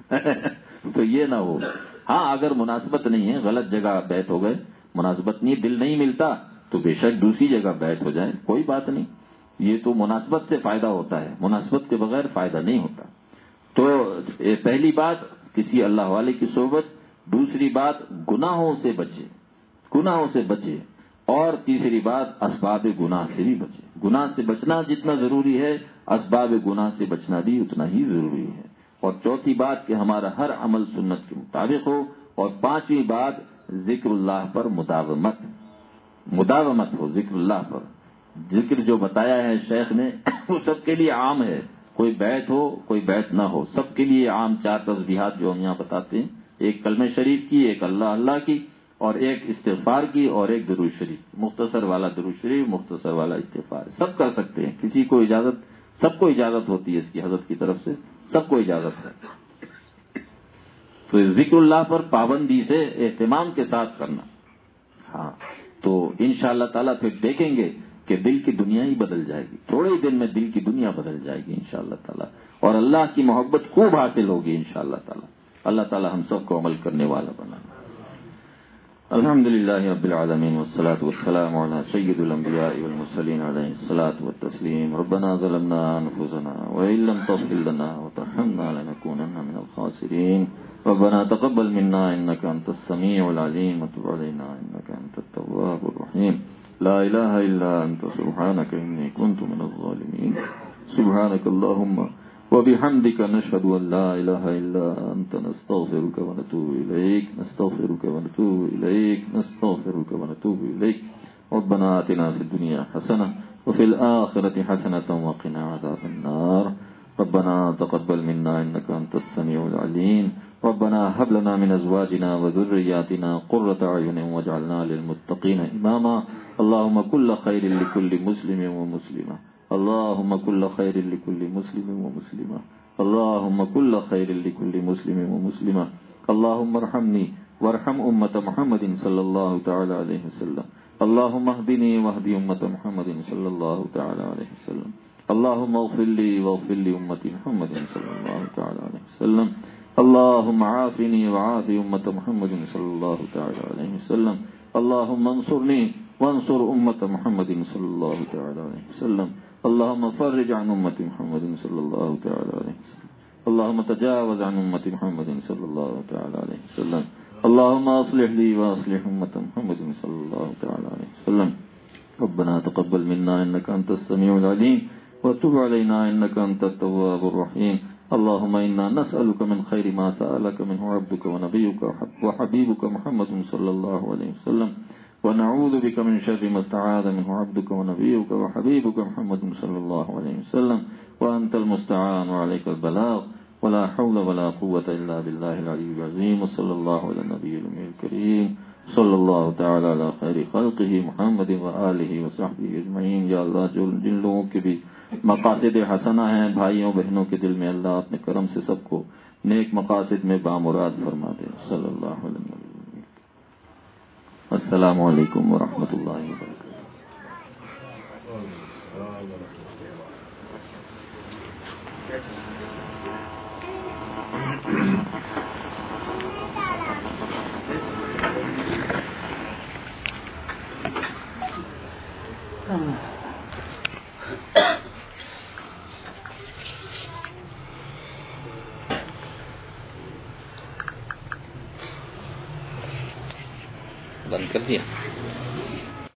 تو یہ نہ ہو. ہاں اگر مناسبت نہیں ہے، غلط جگہ بیت ہو گئے، مناسبت نہیں، دل نہیں ملتا، تو بے شک دوسری جگہ بیت ہو جائے، کوئی بات نہیں. یہ تو مناسبت سے فائدہ ہوتا ہے، مناسبت کے بغیر فائدہ نہیں ہوتا. تو پہلی بات کسی اللہ والے کی صحبت، دوسری بات گناہوں سے بچے، گناہوں سے بچے، اور تیسری بات اسباب گناہ سے بھی بچے. گناہ سے بچنا جتنا ضروری ہے، اسباب گناہ سے بچنا بھی اتنا ہی ضروری ہے. اور چوتھی بات کہ ہمارا ہر عمل سنت کے مطابق ہو. اور پانچویں بات ذکر اللہ پر مداومت مداومت ہو. ذکر اللہ پر ذکر جو بتایا ہے شیخ نے وہ سب کے لیے عام ہے، کوئی بیت ہو کوئی بیت نہ ہو، سب کے لیے عام. چار تسبیحات جو ہم یہاں بتاتے ہیں، ایک کلمہ شریف کی، ایک اللہ اللہ کی، اور ایک استغفار کی، اور ایک درود شریف. مختصر والا درود شریف، مختصر والا استغفار، سب کر سکتے ہیں. کسی کو اجازت، سب کو اجازت ہوتی ہے اس کی حضرت کی طرف سے، سب کو اجازت ہے. تو ذکر اللہ پر پابندی سے اہتمام کے ساتھ کرنا. ہاں تو انشاءاللہ تعالیٰ پھر دیکھیں گے کہ دل کی دنیا ہی بدل جائے گی. تھوڑے ہی دن میں دل کی دنیا بدل جائے گی انشاءاللہ تعالیٰ، اور اللہ کی محبت خوب حاصل ہوگی انشاءاللہ تعالیٰ. اللہ تعالیٰ ہم سب کو عمل کرنے والا بنا. الحمد للہ رب العالمین والصلاة والسلام علی سید الانبیاء والمرسلین علیہ الصلاة والتسلیم. ربنا ظلمنا انفسنا وان لم تغفر لنا وترحمنا لنكونن من الخاسرین. ربنا تقبل منا انك انت السميع العليم وتب علينا انك انت التواب الرحيم. لا اله الا انت سبحانك اني كنت من الظالمين. سبحانك اللهم وبحمدك نشهد ان لا اله الا انت نستغفرك ونتوب اليك نستغفرك ونتوب اليك نستغفرك ونتوب اليك. ربنا آتنا في الدنيا حسنة وفي الآخرة حسنة وقنا عذاب النار. ربنا تقبل منا انك انت السميع العليم. ربنا هب لنا من ازواجنا وذرياتنا قرة اعين واجعلنا للمتقين اماما. اللهم كل خير لكل مسلم ومسلمة. اللهم كل خير لكل مسلم ومسلمة. اللهم كل خير لكل مسلم ومسلمة. اللهم ارحمني وارحم أمة محمد صلى الله تعالى عليه وسلم. اللهم اهدني واهد أمة محمد صلى الله تعالى عليه وسلم. اللهم اغفر لي واغفر لي أمة محمد صلى الله تعالى عليه وسلم. اللهم عافني وعاف أمة محمد صلى الله تعالى عليه وسلم. اللهم انصرني وانصر أمة محمد صلى الله تعالى عليه وسلم. اللهم فرج عن أمة محمد صلى الله تعالى عليه وسلم. اللهم تجاوز عن أمة محمد صلى الله تعالى عليه وسلم. اللهم أصلح لي وأصلح أمة محمد صلى الله تعالى عليه وسلم. ربنا تقبل منا إنك أنت السميع العليم وتب علينا إنك أنت التواب الرحيم. اللهم إنا نسألك من خير ما سألك منه عبدك ونبيك وحبيبك محمد صلى الله عليه وسلم، ونعوذ بك من شر ما استعاذ منه عبدك ونبيك وحبيبك محمد صلى الله عليه وسلم. وأنت المستعان وعليك البلاغ ولا حول ولا قوة إلا بالله العلي العظيم وصلى الله على النبي الكريم صلی اللہ تعالی علی خیر خلقہ محمد وآلہ وصحبہ اجمعین. یا اللہ جو جن لوگوں کے بھی مقاصد حسنہ ہیں بھائیوں بہنوں کے دل میں اللہ اپنے کرم سے سب کو نیک مقاصد میں بامراد فرما دے. صلی اللہ علیہ وسلم. السلام علیکم ورحمۃ اللہ وبرکاتہ. بند کر دیا.